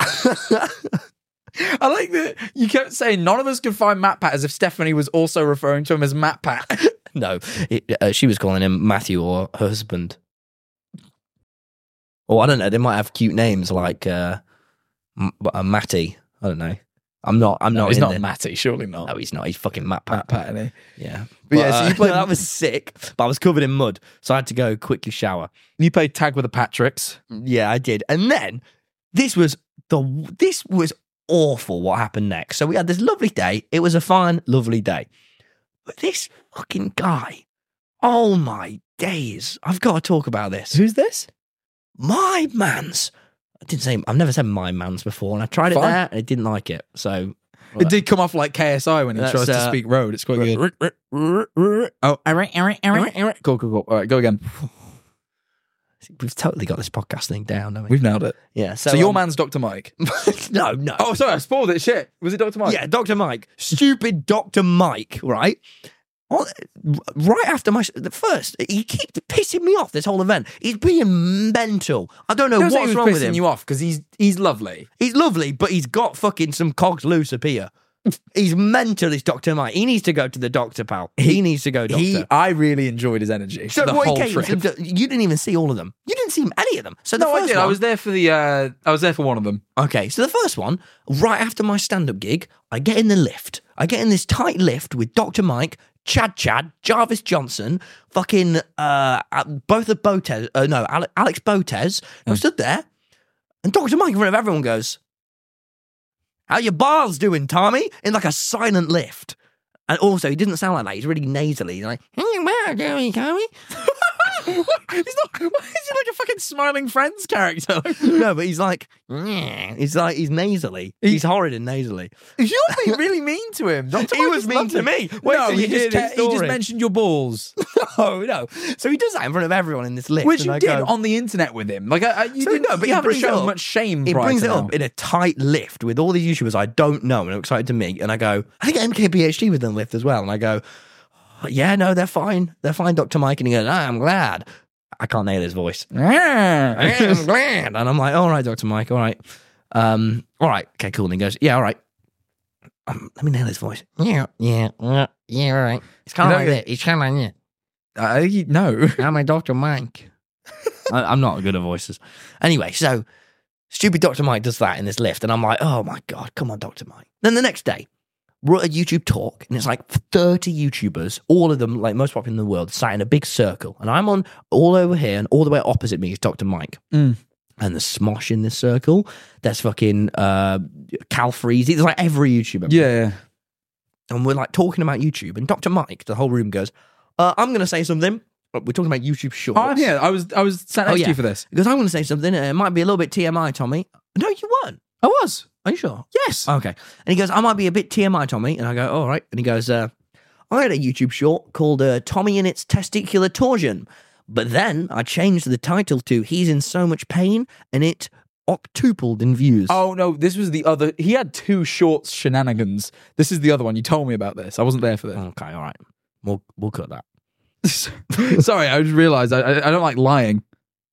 I like that you kept saying none of us could find Matt Pat as if Stephanie was also referring to him as Matt Pat. No, she was calling him Matthew or her husband. Or I don't know, they might have cute names like Matty. I don't know. I'm not. He's not Matty, surely not. No, he's not. He's fucking Matt Pat. Matt Pat, isn't he? Yeah. But yeah, so you played- that was sick, but I was covered in mud, so I had to go quickly shower. You played tag with the Patricks. Yeah, I did. And then this was awful what happened next. So we had this lovely day. It was a fine, lovely day. But this fucking guy, oh my days. I've got to talk about this. Who's this? My mans. I've never said my mans before, and I tried it Fine. there and I didn't like it. So It did come off like KSI when he That's, tries to speak road. It's quite good. Oh, Eric. Cool. All right, go again. we've totally got this podcast thing down, don't we? We've nailed it. Yeah. So your man's Dr. Mike. no. Oh, sorry, I spoiled it. Shit. Was it Dr. Mike? Yeah, Dr. Mike. Stupid Dr. Mike, right? Right after he keeps pissing me off this whole event. He's being mental. I don't know Don't say what's he was wrong with pissing him. you off because he's lovely. He's lovely, but he's got fucking some cogs loose up here. He's mental, this Dr. Mike. He needs to go to the doctor, pal. He needs to go, doctor. I really enjoyed his energy. So the what whole he came trip. to, you didn't even see all of them. You didn't see any of them. So the No, I first did. one, I was there for the. I was there for one of them. Okay, so the first one, right after my stand-up gig, I get in the lift. I get in this tight lift with Dr. Mike, Chad, Jarvis Johnson, fucking both of Botez. Alex Botez. I stood there, and Dr. Mike in front of everyone goes, "How your balls doing, Tommy?" In like a silent lift. And also, he didn't sound like that. He's really nasally. He's like, "How your balls doing, Tommy?" Why is he like a fucking Smiling Friends character? No, but he's like, he's nasally. He's horrid and nasally. You're being really mean to him. Dr. He Mike was is mean to lovely. me. Wait No, till you hear this he just story. mentioned your balls, No. So he does that in front of everyone in this lift. which and you I did go, on the internet with him. Like, you So didn't. no, but you he haven't brings it shown up. much shame. He prior brings to it now. up in a tight lift with all these YouTubers I don't know and are excited to meet. And I go, I think MKBHD was in the lift as well. And I go, "Oh, yeah, no, they're fine. They're fine, Dr. Mike." And he goes, "I'm glad." I can't nail his voice. I'm glad. And I'm like, "All right, Dr. Mike, all right. All right, okay, cool." And he goes, "Yeah, all right. Let me nail his voice. Yeah, all right. It's kind of like that. It's kind of like that. No. I'm a Dr. Mike." I'm not good at voices. Anyway, so stupid Dr. Mike does that in this lift, and I'm like, "Oh my God, come on, Dr. Mike." Then the next day, we're at a YouTube talk, and it's like 30 YouTubers, all of them, like most popular in the world, sat in a big circle. And I'm on all over here, and all the way opposite me is Dr. Mike. Mm. And there's Smosh in this circle. There's fucking Cal Freezy. There's like every YouTuber. Yeah. And we're like talking about YouTube, and Dr. Mike, the whole room goes, "I'm going to say something." We're talking about YouTube Shorts. Oh, I'm here. I was sat next to you for this. Because I'm going to say something. It might be a little bit TMI, Tommy. No, you weren't. I was. Are you sure? Yes. Okay. And he goes, "I might be a bit TMI, Tommy." And I go, "All right." And he goes, "I had a YouTube short called Tommy in its Testicular Torsion. But then I changed the title to He's in So Much Pain and it octupled in views." Oh no, this was the other. He had two shorts shenanigans. This is the other one. You told me about this. I wasn't there for this. Okay, all right. We'll cut that. Sorry, I just realised I don't like lying.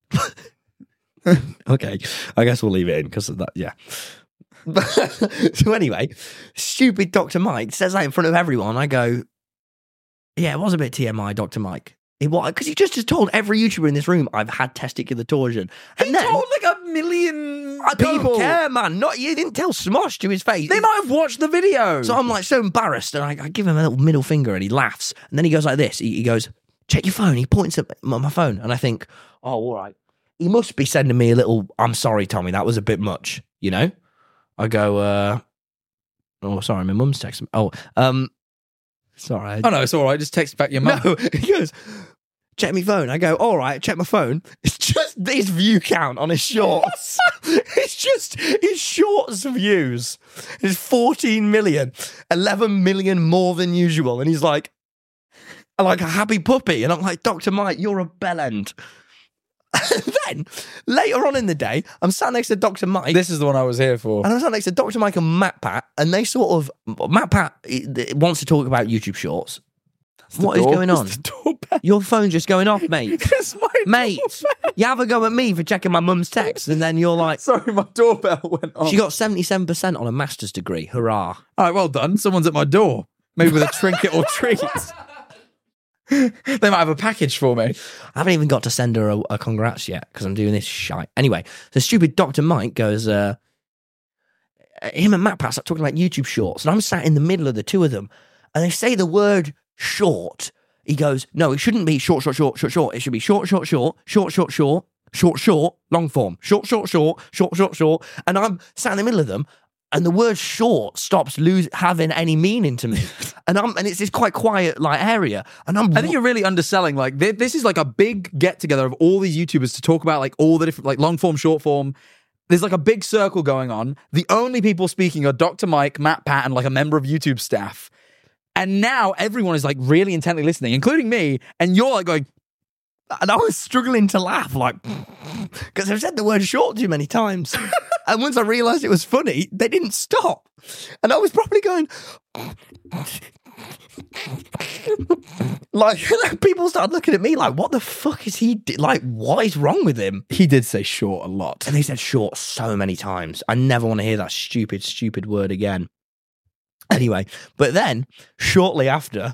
Okay. I guess we'll leave it in because of that. Yeah. So anyway, stupid Dr. Mike says that in front of everyone. I go, "Yeah, it was a bit TMI, Dr. Mike. It was, because he just told every YouTuber in this room I've had testicular torsion." And He then, told like a million I people. don't care, man. You didn't tell Smosh to his face. They might have watched the video. So I'm like so embarrassed, and I give him a little middle finger, and he laughs, and then he goes like this. He goes, "Check your phone." He points at my phone, and I think, "Oh, all right. He must be sending me a little, 'I'm sorry, Tommy, that was a bit much,' you know?" I go, "Oh, sorry, my mum's texting me. Oh, sorry." Oh no, it's all right. Just text back your mum. No, he goes, "Check my phone." I go, "All right, check my phone." It's just this view count on his shorts. It's just his shorts views. It's 14 million, 11 million more than usual. And he's like a happy puppy. And I'm like, "Dr. Mike, you're a bellend." And then later on in the day, I'm sat next to Dr. Mike. This is the one I was here for. And I'm sat next to Dr. Mike and Matt Pat, and they sort of, Matt Pat wants to talk about YouTube Shorts. What is going on? It's the doorbell. Your phone's just going off, mate. It's my Mate, doorbell. you have a go at me for checking my mum's text, and then you're like, Sorry, my doorbell went off. she got 77% on a master's degree. Hurrah. All right, well done. Someone's at my door. Maybe with a trinket or treat. They might have a package for me. I haven't even got to send her a congrats yet because I'm doing this shite. Anyway, the stupid Dr. Mike goes, him and Matt Pat start talking about YouTube Shorts, and I'm sat in the middle of the two of them, and they say the word short. He goes, "No, it shouldn't be short. It should be short, long form. Short. And I'm sat in the middle of them, and the word short stops having any meaning to me. and it's this quite quiet like area. And I think you're really underselling. Like this is like a big get together of all these YouTubers to talk about like all the different like long form, short form. There's like a big circle going on. The only people speaking are Dr. Mike, Matt Pat, and like a member of YouTube staff. And now everyone is like really intently listening, including me. And you're like going, And I was struggling to laugh, like, because I've said the word short too many times. And once I realised it was funny, they didn't stop. And I was probably going, like, people started looking at me like, what the fuck is he, like, what is wrong with him? He did say short a lot. And they said short so many times. I never want to hear that stupid word again. Anyway, but then, shortly after...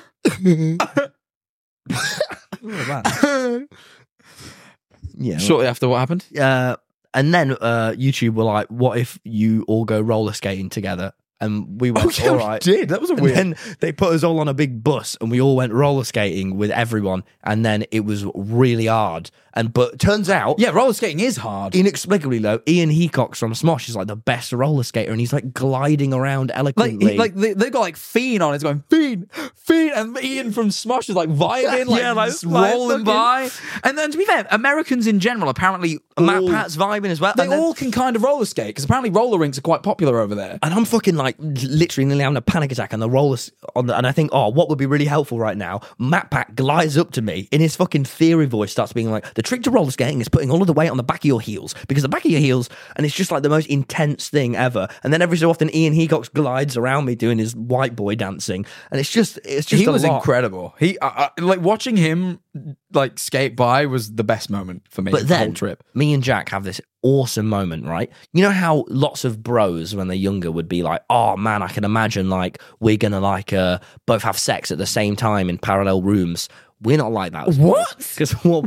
yeah. Shortly after what happened? And then YouTube were like, what if you all go roller skating together? And we went, all right. We did. That was a And weird... then they put us all on a big bus and we all went roller skating with everyone. And then it was really hard. But turns out... Yeah, roller skating is hard. Inexplicably, though, Ian Hecox from Smosh is like the best roller skater, and he's like gliding around eloquently. They got like Fiend on it, it's going Fiend, and Ian from Smosh is like vibing, just rolling by. And then to be fair, Americans in general apparently Matt Pat's vibing as well. They all can kind of roller skate because apparently roller rinks are quite popular over there. And I'm fucking like literally nearly having a panic attack on the rollers and I think, what would be really helpful right now? Matt Pat glides up to me in his fucking theory voice, starts being like, the trick to roller skating is putting all of the weight on the back of your heels, because the back of your heels, and it's just like the most intense thing ever. And then every so often Ian Hecox glides around me doing his white boy dancing, and it's just he was lot. incredible. He like watching him like skate by was the best moment for me. But then the whole trip. Me and Jack have this awesome moment, right? You know how lots of bros when they're younger would be like, oh man, I can imagine like we're gonna like both have sex at the same time in parallel rooms. We're not like that. What? Because what?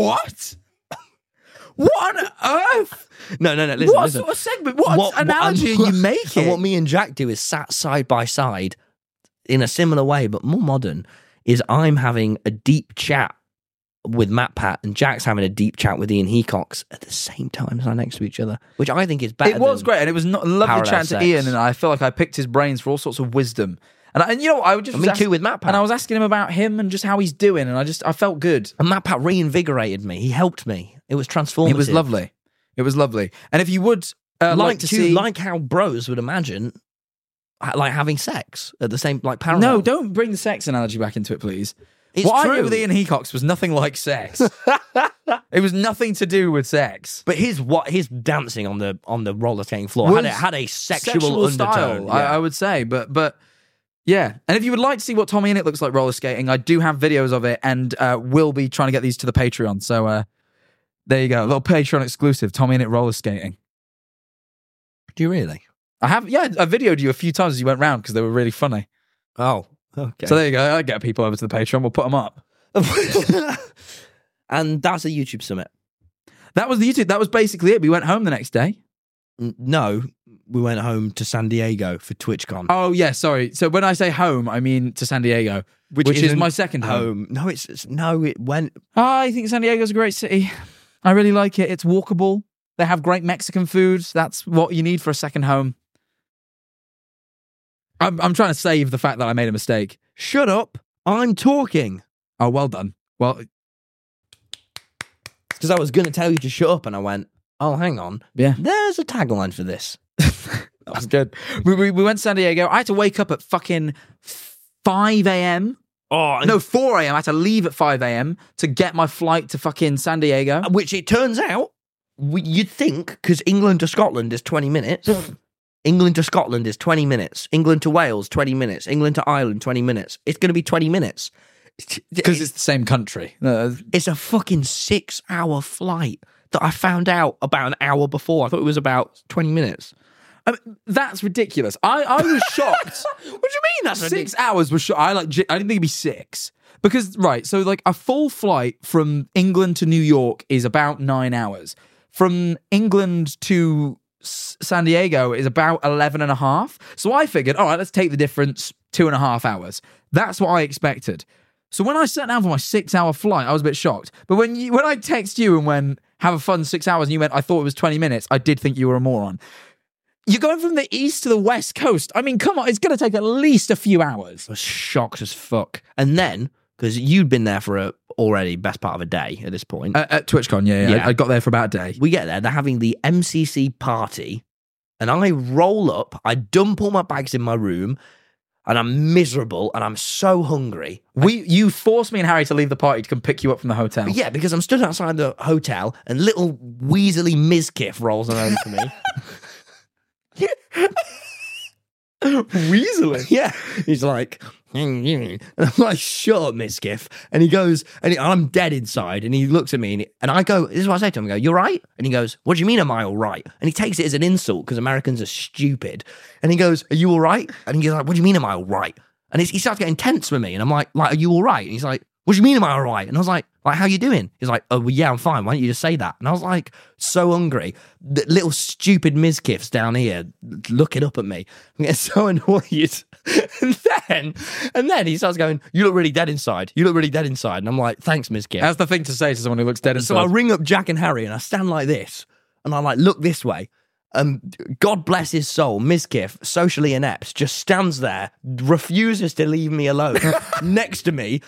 What on earth? No. Listen, What listen. sort of segment? What analogy are you making? And what me and Jack do is sat side by side in a similar way, but more modern, is I'm having a deep chat with Matt Pat and Jack's having a deep chat with Ian Hecox at the same time as they're next to each other, which I think is better. It was great, and it was lovely parallel chatting to sex. Ian, and I feel like I picked his brains for all sorts of wisdom. And you know, I would just And me too with Matt Pat. and I was asking him about him and just how he's doing, and I felt good. And Matt Pat reinvigorated me. He helped me. It was transformative. It was lovely. It was lovely. And if you would like to see, like how bros would imagine, like having sex at the same, like parallel. no, don't bring the sex analogy back into it, please. It's what true. I did with Ian Hecox was nothing like sex. It was nothing to do with sex. But his dancing on the roller skating floor had a sexual undertone. style, Yeah. I would say, but yeah. And if you would like to see what Tommy in it looks like roller skating, I do have videos of it, and we'll be trying to get these to the Patreon. So there you go, a little Patreon exclusive. Tommy in it roller skating. Do you really? I have, yeah. I videoed you a few times as you went round because they were really funny. Oh, okay. So there you go. I get people over to the Patreon. We'll put them up. And that's a YouTube summit. That was the YouTube. That was basically it. We went home the next day. No, we went home to San Diego for TwitchCon. Oh yeah, sorry. So when I say home, I mean to San Diego, which is isn't my second home. No, it went. I think San Diego's a great city. I really like it. It's walkable. They have great Mexican food. That's what you need for a second home. I'm trying to save the fact that I made a mistake. Shut up! I'm talking. Oh, well done. Well, Because I was going to tell you to shut up, and I went, oh, hang on. yeah, There's a tagline for this. that was good. We went to San Diego. I had to wake up at fucking 5 a.m. Oh, No, 4 a.m. I had to leave at 5 a.m. to get my flight to fucking San Diego. Which it turns out, you'd think, because England to Scotland is 20 minutes. England to Scotland is 20 minutes. England to Wales, 20 minutes. England to Ireland, 20 minutes. It's going to be 20 minutes. Because it's the same country. It's a fucking 6-hour flight that I found out about an hour before. I thought it was about 20 minutes. I mean, that's ridiculous. I was shocked. What do you mean that's 6 hours was shocked. I didn't think it'd be 6. Because, right, so like a full flight from England to New York is about 9 hours. From England to San Diego is about 11 and a half. So I figured, all right, let's take the difference, 2.5 hours. That's what I expected. So when I sat down for my 6-hour flight, I was a bit shocked. But when I text you and went, have a fun 6 hours, and you went, I thought it was 20 minutes, I did think you were a moron. You're going from the east to the west coast. I mean, come on, it's going to take at least a few hours. I was shocked as fuck. And then, because you'd been there for already best part of a day at this point. At TwitchCon, yeah. I got there for about a day. We get there, they're having the MCC party, and I roll up, I dump all my bags in my room, and I'm miserable and I'm so hungry. You forced me and Harry to leave the party to come pick you up from the hotel. Yeah, because I'm stood outside the hotel and little weaselly Mizkif rolls over to me. Weaselly. Yeah. He's like, and I'm like, shut up, Mizkif. And he goes, I'm dead inside. And he looks at me and I go, this is what I say to him. I go, you're right? And he goes, what do you mean, am I all right? And he takes it as an insult because Americans are stupid. And he goes, are you all right? And he's like, what do you mean, am I all right? And he starts getting tense with me. And I'm like, are you all right? And he's like, what do you mean, am I all right? And I was like, how you doing? He's like, oh, well, yeah, I'm fine. Why don't you just say that? And I was like, so hungry. The little stupid Mizkifs down here looking up at me. I'm getting so annoyed. and then he starts going, you look really dead inside. You look really dead inside. And I'm like, thanks, Mizkif. That's the thing to say to someone who looks dead inside. So I ring up Jack and Harry and I stand like this. And I like look this way. God bless his soul, Mizkif, socially inept, just stands there, refuses to leave me alone next to me.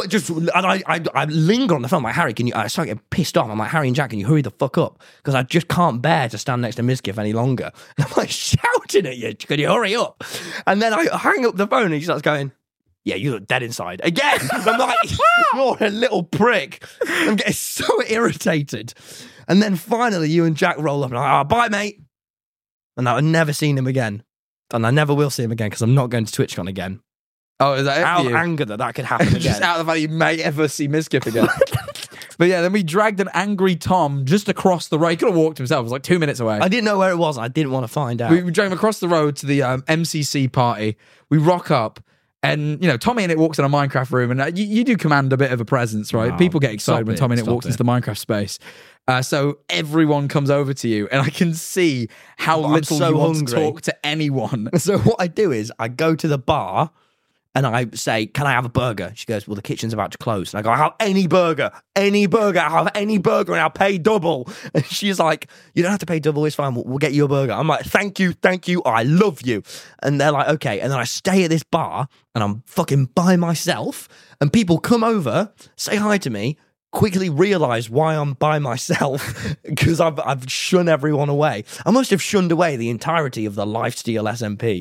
I linger on the phone. I'm like, Harry, can you? I start getting pissed off. I'm like, Harry and Jack, can you hurry the fuck up? Because I just can't bear to stand next to Mizkif any longer. And I'm like shouting at you, can you hurry up? And then I hang up the phone and he starts going, yeah, you look dead inside. Again, I'm like, you're a little prick. I'm getting so irritated. And then finally, you and Jack roll up and I'm like, bye, mate. And I've never seen him again. And I never will see him again because I'm not going to TwitchCon again. Oh, is that it Out for of you? anger that could happen again. Just out of the fact you may ever see Mizkif again. But yeah, then we dragged an angry Tom just across the road. He could have walked himself. It was like 2 minutes away. I didn't know where it was. I didn't want to find out. We drove him across the road to the MCC party. We rock up. And, Tommy in it walks in a Minecraft room. And you do command a bit of a presence, right? Oh, People get excited when Tommy in it stop walks it. into the Minecraft space. So everyone comes over to you. And I can see how I'm little so you want hungry. to talk to anyone. So what I do is I go to the bar and I say, can I have a burger? She goes, well, the kitchen's about to close. And I go, I'll have any burger, I'll have any burger and I'll pay double. And she's like, you don't have to pay double, it's fine, we'll get you a burger. I'm like, thank you, I love you. And they're like, okay. And then I stay at this bar and I'm fucking by myself and people come over, say hi to me, quickly realise why I'm by myself because I've shunned everyone away. I must have shunned away the entirety of the Lifesteal SMP.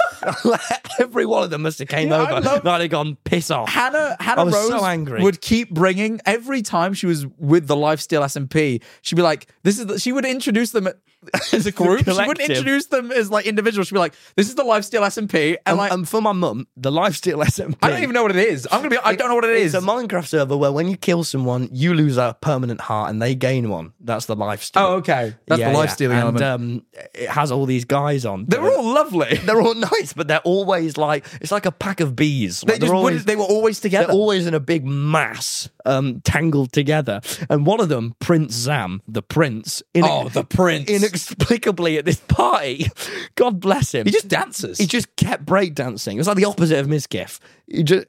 Every one of them must have came over and I'd have gone, piss off. Hannah I was Rose so angry. would keep bringing, every time she was with the Lifesteal SMP, she'd be like, she would introduce them as a group. She wouldn't collective. introduce them as like individuals. She'd be like, this is the Lifesteal SMP. And for my mum, the Lifesteal SMP. I don't even know what it is. I don't know what it is. It's a Minecraft server where when you kill someone, you lose a permanent heart and they gain one. That's the Lifesteal. Oh, okay. That's the life-stealing element. And it has all these guys on. They're all lovely. They're all nice, but they're always like, it's like a pack of bees. Like, They were always together. They're always in a big mass, tangled together. And one of them, Prince Zam, the prince. The prince. Inexplicably at this party, God bless him. He just dances. He just kept breakdancing. It was like the opposite of Mizkif. He just,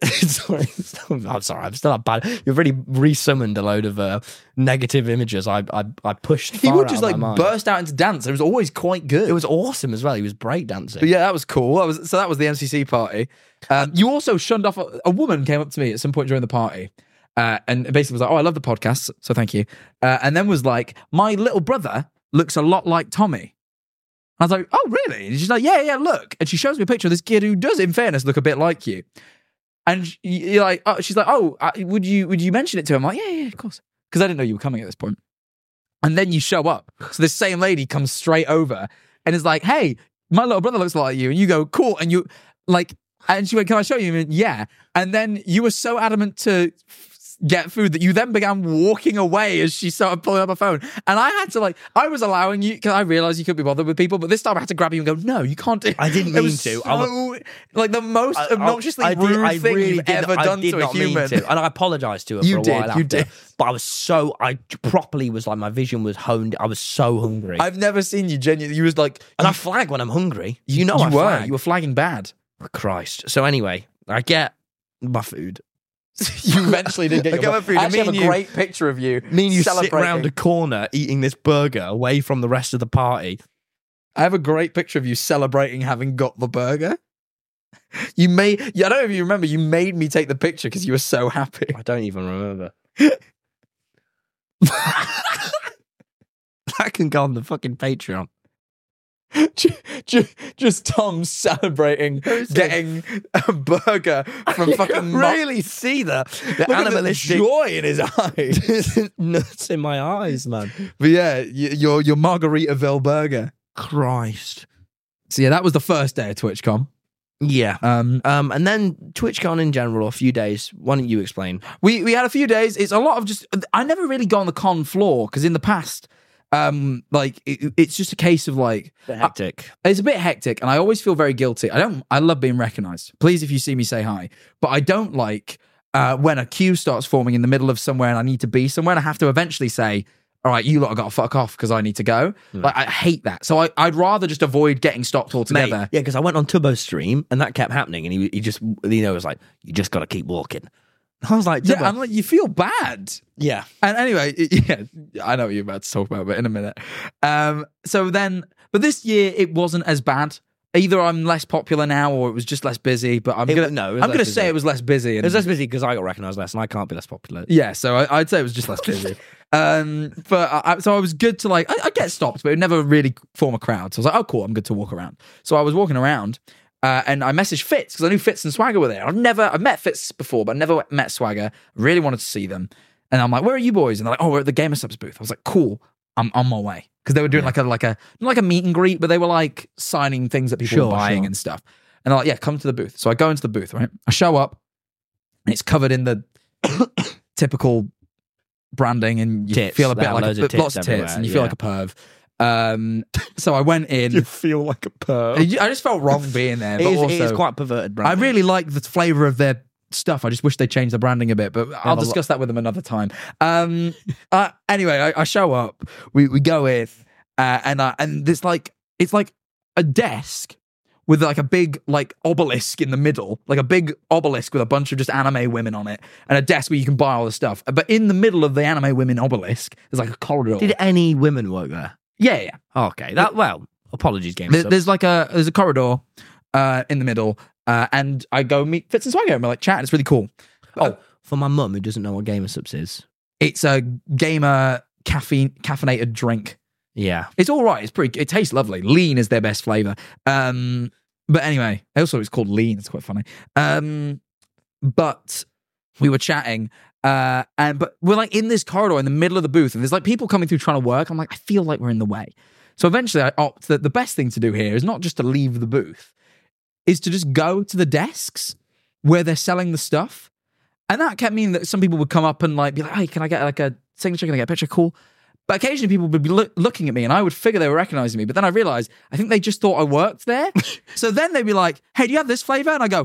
I'm sorry, I'm still not bad. You've really resummoned a load of negative images. I pushed. He far would out just of like my mind. burst out into dance. It was always quite good. It was awesome as well. He was breakdancing. But yeah, that was cool. That was the MCC party. You also shunned off. A woman came up to me at some point during the party, and basically was like, "Oh, I love the podcast, so thank you." And then was like, "My little brother looks a lot like Tommy." I was like, "Oh, really?" And she's like, "Yeah, look." And she shows me a picture of this kid who does, in fairness, look a bit like you. And you're like, oh, she's like, "Oh, would you mention it to him?" I'm like, yeah, of course, because I didn't know you were coming at this point. And then you show up. So this same lady comes straight over and is like, "Hey, my little brother looks like you." And you go, "Cool." And you like, and she went, "Can I show you?" And yeah. And then you were so adamant to get food that you then began walking away as she started pulling up her phone. And I had to I was allowing you, because I realized you couldn't be bothered with people, but this time I had to grab you and go, "No, you can't do it." I didn't It mean was to. So, the most obnoxiously rude thing you've ever done to a human. And I apologized to her You for a did, while after. you did. But I properly was like, my vision was honed. I was so hungry. I've never seen you genuinely. You was like, and I flag when I'm hungry. You know you I were. flag. You were flagging bad. Christ. So anyway, I get my food. You eventually did get I your get my food. I actually Me have and a you- great picture of you. Me and you sit celebrating. around a corner eating this burger away from the rest of the party. I have a great picture of you celebrating having got the burger. I don't know if you remember, you made me take the picture because you were so happy. I don't even remember. That can go on the fucking Patreon. just Tom celebrating getting a burger from fucking really see the Look at animalistic the joy in his eyes. nuts in my eyes, man. But yeah, your Margaritaville burger. Christ. So yeah, that was the first day of TwitchCon. Yeah. And then TwitchCon in general, a few days. Why don't you explain? We had a few days. It's a lot of just. I never really go on the con floor because in the past, it's just a case of like Hectic. It's a bit hectic, and I always feel very guilty. I love being recognized. Please, if you see me, say hi. But I don't like when a queue starts forming in the middle of somewhere and I need to be somewhere and I have to eventually say, all right, you lot have got to fuck off because I need to go. Like, I hate that. So I'd rather just avoid getting stopped altogether. Mate, yeah, because I went on Tubbo's stream and that kept happening, and he just, was like, you just got to keep walking. I was like, Yeah, Tubbo. I'm like, you feel bad. Yeah. And anyway, yeah, I know what you're about to talk about, but in a minute. But this year it wasn't as bad. Either I'm less popular now, or it was just less busy. But I'm gonna say it was less busy. It was less busy because I got recognised less, and I can't be less popular. Yeah, so I'd say it was just less busy. So I was good to like, I get stopped, but it would never really form a crowd. So I was like, oh, cool, I'm good to walk around. So I was walking around, and I messaged Fitz because I knew Fitz and Swagger were there. I've met Fitz before, but I never met Swagger. I really wanted to see them, and I'm like, where are you boys? And they're like, oh, we're at the Gamer Subs booth. I was like, cool, I'm on my way because they were doing like a meet and greet, but they were like signing things that people were buying and stuff. And they're like, yeah, come to the booth. So I go into the booth, right? I show up, and it's covered in the typical branding, and you Tits. feel a bit There are like loads of tits lots of tits, everywhere, and you feel yeah. like a perv. So I went in. feel like a perv. I just felt wrong being there, but It is also quite perverted I branding. really like the flavour of their stuff. I just wish they changed the branding a bit, but I'll but discuss that with them another time. Anyway, I show up. We go in, and there's like it's like a desk with like a big like obelisk in the middle, like a big obelisk with a bunch of just anime women on it, and a desk where you can buy all the stuff. But in the middle of the anime women obelisk, there's like a corridor. Did any women work there? Yeah. Okay. Apologies, Game Subs. There's like there's a corridor in the middle, and I go meet Fitz and Swagger, and we're like chatting. It's really cool. Oh, for my mum who doesn't know what Gamer Subs is. It's a gamer caffeinated drink. Yeah. It's all right. It tastes lovely. Lean is their best flavor. But anyway, also it's called Lean. It's quite funny. But we were chatting, but we're like in this corridor in the middle of the booth, and there's like people coming through trying to work. I'm like, I feel like we're in the way. So eventually I opt that the best thing to do here is not just to leave the booth, is to just go to the desks where they're selling the stuff. And that kept meaning that some people would come up and like be like, hey, can I get like a signature? Can I get a picture? Cool. But occasionally people would be looking at me, and I would figure they were recognizing me. But then I realized, I think they just thought I worked there. So then they'd be like, hey, do you have this flavor? And I go,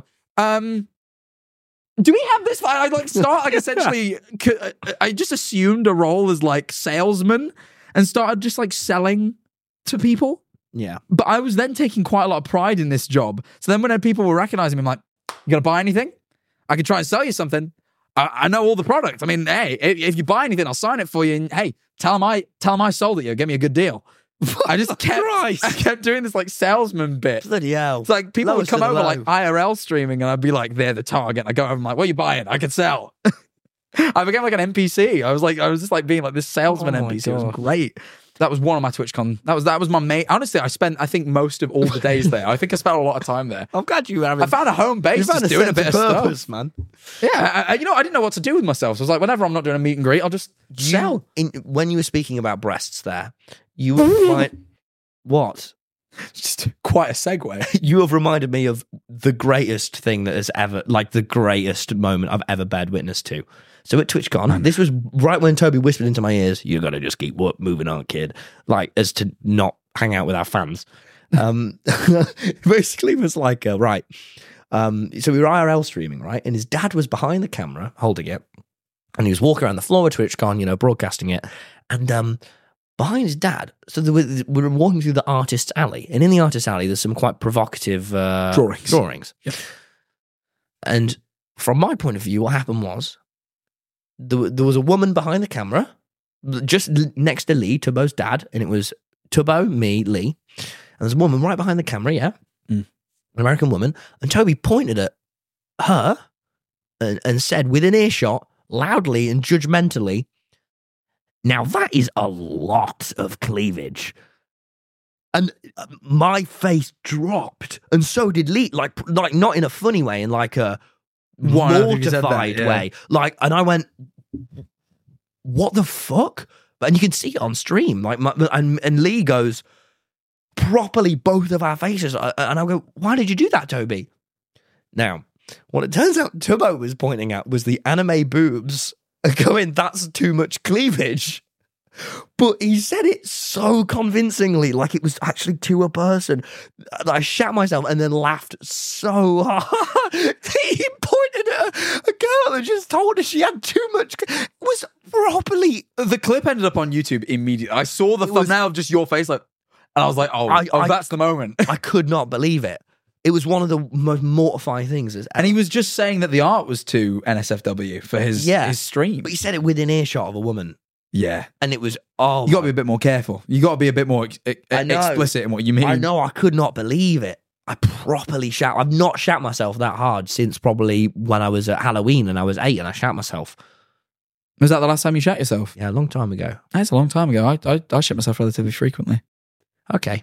do we have this? I like start like essentially, I just assumed a role as like salesman and started just like selling to people. Yeah. But I was then taking quite a lot of pride in this job. So then when people were recognizing me, I'm like, you gonna buy anything? I can try and sell you something. I know all the products. I mean, hey, if you buy anything, I'll sign it for you. And hey, tell them I sold it you. Give me a good deal. I just kept doing this like salesman bit. Bloody hell. It's like people would Lowest come of the over low. like IRL streaming, and I'd be like, they're the target. I go over, I'm like, what are you buying? I can sell. I became like an NPC. I was just like being like this salesman Oh my NPC. It was God. great. That was one of my TwitchCon. That was my main. Honestly, I think most of all the days there. I think I spent a lot of time there. I'm glad you were having... I found a home base, just doing a bit of purpose, stuff. man. Yeah, I didn't know what to do with myself. So I was like, whenever I'm not doing a meet and greet, I'll just sell. When you were speaking about breasts there, you were like... What? Just quite a segue. You have reminded me of the greatest thing that has ever... Like, the greatest moment I've ever bared witness to. So at TwitchCon, this was right when Toby whispered into my ears, "You got to just keep moving on, kid," like as to not hang out with our fans. Basically, it was like right. So we were IRL streaming, right, and his dad was behind the camera holding it, and he was walking around the floor of TwitchCon, broadcasting it, and behind his dad. So we were walking through the artist's alley, and in the artist's alley, there's some quite provocative drawings. Yep. And from my point of view, what happened was, there was a woman behind the camera, just next to Lee, Tubbo's dad, and it was Tubbo, me, Lee, and there's a woman right behind the camera, an American woman, and Toby pointed at her and said, within earshot, loudly and judgmentally, "Now that is a lot of cleavage." And my face dropped, and so did Lee. Like not in a funny way, in like a Why, I think you said that, mortified yeah. way. Like, and I went, "What the fuck?" And you can see it on stream. Like, and Lee goes, properly both of our faces, and I go, "Why did you do that, Toby?" Now, what it turns out Tubbo was pointing out was the anime boobs are going, "That's too much cleavage." But he said it so convincingly, like it was actually to a person, that I shat myself and then laughed so hard. He pointed at a girl and just told her she had too much. It was properly. The clip ended up on YouTube immediately. I saw the thumbnail of just your face, like, and I was like, that's the moment. I could not believe it. It was one of the most mortifying things. And he was just saying that the art was to NSFW for his stream. But he said it within earshot of a woman. Yeah. And it was, You got to be a bit more careful. You got to be a bit more explicit in what you mean. I know, I could not believe it. I properly shat. I've not shat myself that hard since probably when I was at Halloween and I was 8 and I shat myself. Was that the last time you shat yourself? Yeah, a long time ago. That's a long time ago. I shit myself relatively frequently. Okay.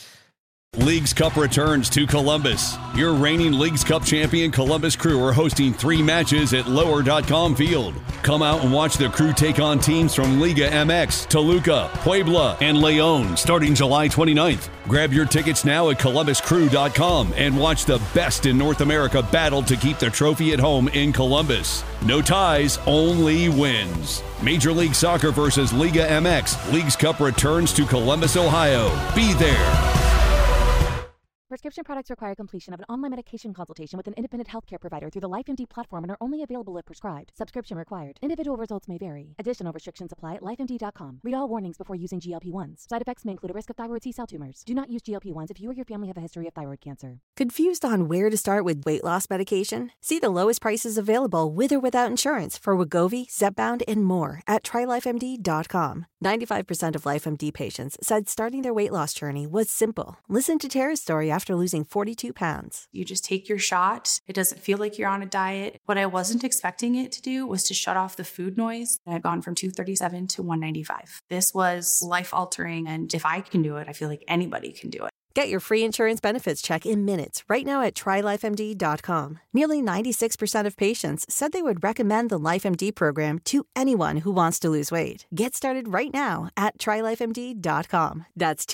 Leagues Cup returns to Columbus. Your reigning Leagues Cup champion Columbus Crew are hosting 3 matches at Lower.com Field. Come out and watch the Crew take on teams from Liga MX, Toluca, Puebla, and León starting July 29th. Grab your tickets now at ColumbusCrew.com and watch the best in North America battle to keep the trophy at home in Columbus. No ties, only wins. Major League Soccer versus Liga MX. Leagues Cup returns to Columbus, Ohio. Be there. Prescription products require completion of an online medication consultation with an independent healthcare provider through the LifeMD platform and are only available if prescribed. Subscription required. Individual results may vary. Additional restrictions apply at lifemd.com. Read all warnings before using GLP-1s. Side effects may include a risk of thyroid C-cell tumors. Do not use GLP-1s if you or your family have a history of thyroid cancer. Confused on where to start with weight loss medication? See the lowest prices available with or without insurance for Wegovy, Zepbound, and more at TryLifeMD.com. 95% of LifeMD patients said starting their weight loss journey was simple. Listen to Tara's story after losing 42 pounds. You just take your shot. It doesn't feel like you're on a diet. What I wasn't expecting it to do was to shut off the food noise. I had gone from 237 to 195. This was life-altering, and if I can do it, I feel like anybody can do it. Get your free insurance benefits check in minutes right now at TryLifeMD.com. Nearly 96% of patients said they would recommend the LifeMD program to anyone who wants to lose weight. Get started right now at TryLifeMD.com. That's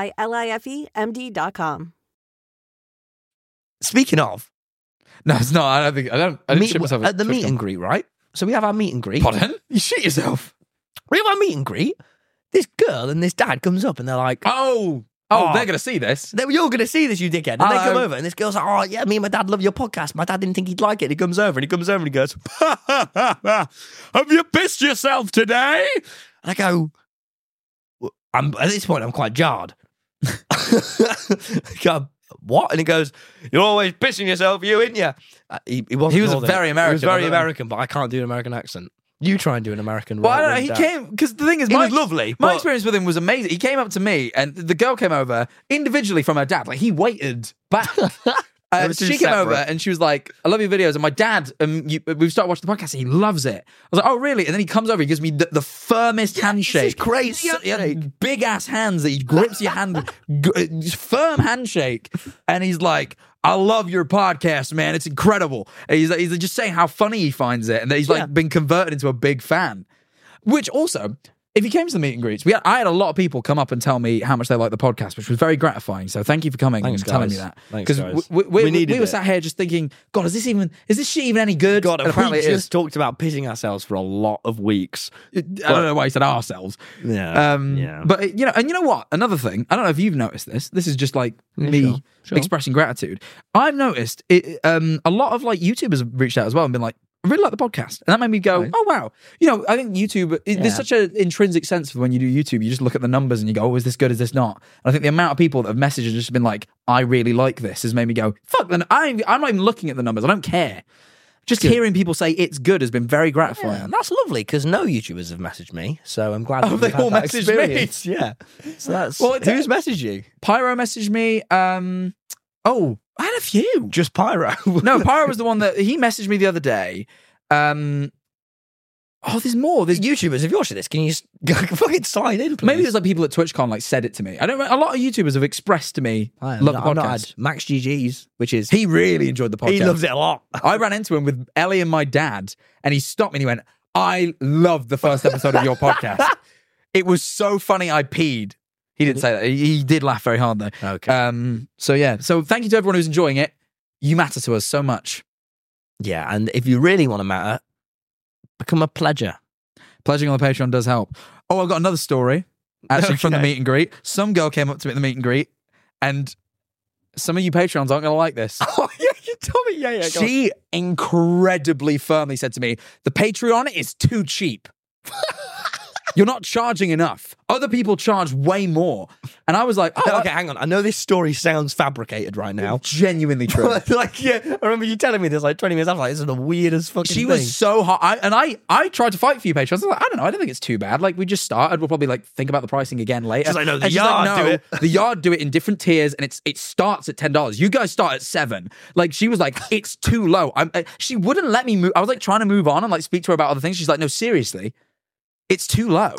TryLifeMD.com. Speaking of, No, it's not. I didn't shit myself at the meet and greet, right? So we have our meet and greet. Pardon? You shit yourself? We have our meet and greet. This girl and this dad comes up and they're like, Oh, they're going to see this. You're going to see this, you dickhead. And they come over and this girl's like, "Oh, yeah, me and my dad love your podcast. My dad didn't think he'd like it." He comes over and he goes, "Have you pissed yourself today?" And I go, at this point, I'm quite jarred. I go, "What?" And he goes, "You're always pissing yourself, you, ain't you?" He was very American. He was very American, but I can't do an American accent. You try and do an American. Well, I don't know. He came because the thing is, He was lovely. My but- experience with him was amazing. He came up to me, and the girl came over individually from her dad. Like he waited back. They were two She came over separate. and she was like, "I love your videos." And my dad, we've started watching the podcast. And he loves it. I was like, "Oh, really?" And then he comes over. He gives me the firmest handshake. This is crazy. He had big ass hands that he grips your hand, firm handshake, and he's like, "I love your podcast, man. It's incredible." And he's just saying how funny he finds it, and that he's like been converted into a big fan. Which also, if he came to the meet and greets, I had a lot of people come up and tell me how much they like the podcast, which was very gratifying. So thank you for coming and telling me that. Thanks, guys. we needed were it. sat here just thinking, God, is this shit even any good? God, And apparently we it is. just talked about pissing ourselves for a lot of weeks. I don't know why he said ourselves. Yeah. But you know what? Another thing, I don't know if you've noticed this. This is just like me sure. expressing gratitude. I've noticed it. A lot of like YouTubers have reached out as well and been like, "I really like the podcast," and that made me go, "Oh wow!" You know, I think YouTube. There's such an intrinsic sense for when you do YouTube. You just look at the numbers and you go, "Oh, is this good? Is this not?" And I think the amount of people that have messaged and just been like, "I really like this," has made me go, "Fuck!" Then I'm not even looking at the numbers. I don't care. Just hearing people say it's good has been very gratifying. Yeah, that's lovely because no YouTubers have messaged me, so I'm glad. Oh, that they you've had all that messaged me? experience. Yeah. So that's Well, who's messaged you? Pyro messaged me. I had a few. Just Pyro. No, Pyro was the one that he messaged me the other day. Oh, there's more. There's YouTubers, if you're watching this, can you just fucking sign in, please? maybe there's like people at TwitchCon like said it to me. I don't. A lot of YouTubers have expressed to me love the I've not podcast. had Max GG's, which is He really enjoyed the podcast. he loves it a lot. I ran into him with Ellie and my dad, and he stopped me and he went, "I loved the first episode of your podcast. It was so funny. I peed." He didn't say that. He did laugh very hard though. Okay. So yeah. So thank you to everyone who's enjoying it. You matter to us so much. Yeah, and if you really want to matter, become a pledger. Pledging on the Patreon does help. Oh, I've got another story, actually, from the Okay. meet and greet. Some girl came up to me at the meet and greet, and some of you Patreons aren't going to like this. Oh, yeah, you told me. Yeah, She incredibly firmly said to me, the Patreon is too cheap. You're not charging enough. Other people charge way more. And I was like, oh, Okay, hang on. I know this story sounds fabricated right now. genuinely true. Like, yeah, I remember you telling me this like 20 minutes after. Like, this is the weirdest fucking She thing. was so hot. I tried to fight for you, Patreons. I was like, I don't know. I don't think it's too bad. Like, we just started. We'll probably like think about the pricing again later. She's like, no, the And she's Yard do it. The Yard do it in different tiers, and it starts at $10. You guys start at $7. Like, she was like, it's too low. She wouldn't let me move. I was like trying to move on and like speak to her about other things. She's like, no, seriously, it's too low.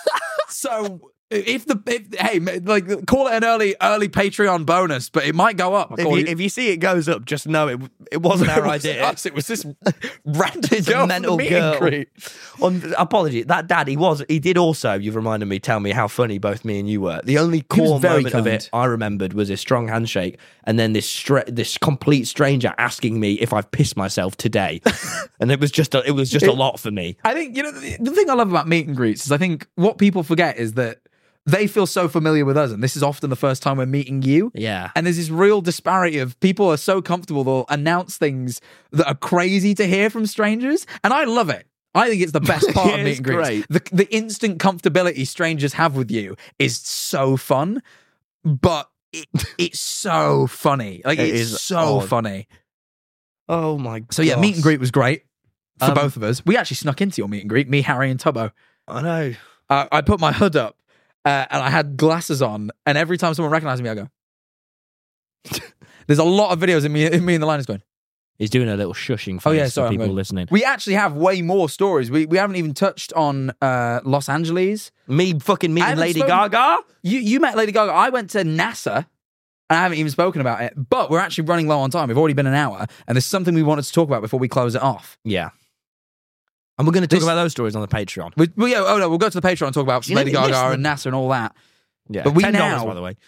So if like call it an early Patreon bonus, but it might go up. If you see it goes up, just know it wasn't our idea. Us, it was this random a girl mental from the meet and girl. greet. Apology. That dad, he did also, you've reminded me, tell me how funny both me and you were. The only core very moment of kind. it I remembered was a strong handshake and then this complete stranger asking me if I've pissed myself today. And it was just a lot for me. I think, the thing I love about meet and greets is I think what people forget is that they feel so familiar with us, and this is often the first time we're meeting you. Yeah. And there's this real disparity of people are so comfortable, they'll announce things that are crazy to hear from strangers, and I love it. I think it's the best part of meet It's and greets. great. The instant comfortability strangers have with you is so fun, but it's so funny. Like, It it's is so odd. funny. Oh my god. So yeah, meet and greet was great for Um, both of us. We actually snuck into your meet and greet, me, Harry, and Tubbo. I know. I put my hood up and I had glasses on, and every time someone recognized me, I go. There's a lot of videos of me in the line is going. He's doing a little shushing face Oh yeah, for sorry, I'm people going. listening. We actually have way more stories. We haven't even touched on Los Angeles. Me fucking I meeting haven't Lady spoken- Gaga. You met Lady Gaga. I went to NASA, and I haven't even spoken about it. But we're actually running low on time. We've already been an hour, and there's something we wanted to talk about before we close it off. Yeah. And we're going to talk This- about those stories on the Patreon. We'll go to the Patreon and talk about You know, Lady Gaga listen- and NASA and all that. Yeah. But we $10, now- by the way.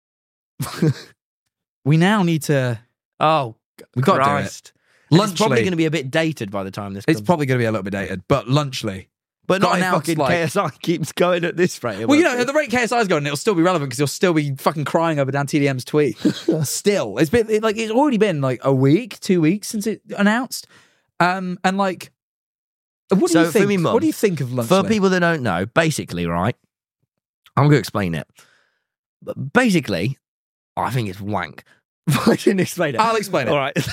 We now need to. Oh, We got to do it. Christ. It's Lunchly. probably going to be a bit dated by the time this It's comes. probably going to be a little bit dated, but Lunchly. But got not if announced, fucking like- KSI keeps going at this rate. Well, at the rate KSI's going, it'll still be relevant because you'll still be fucking crying over Dan TDM's tweet. Still, it's already been like a week, 2 weeks since it announced, and like, what do So you for think? me, Mum, What do you think of Lunchly? For people that don't know, basically, right? I'm going to explain it. But basically, I think it's wank. I didn't explain it. I'll explain it. All right.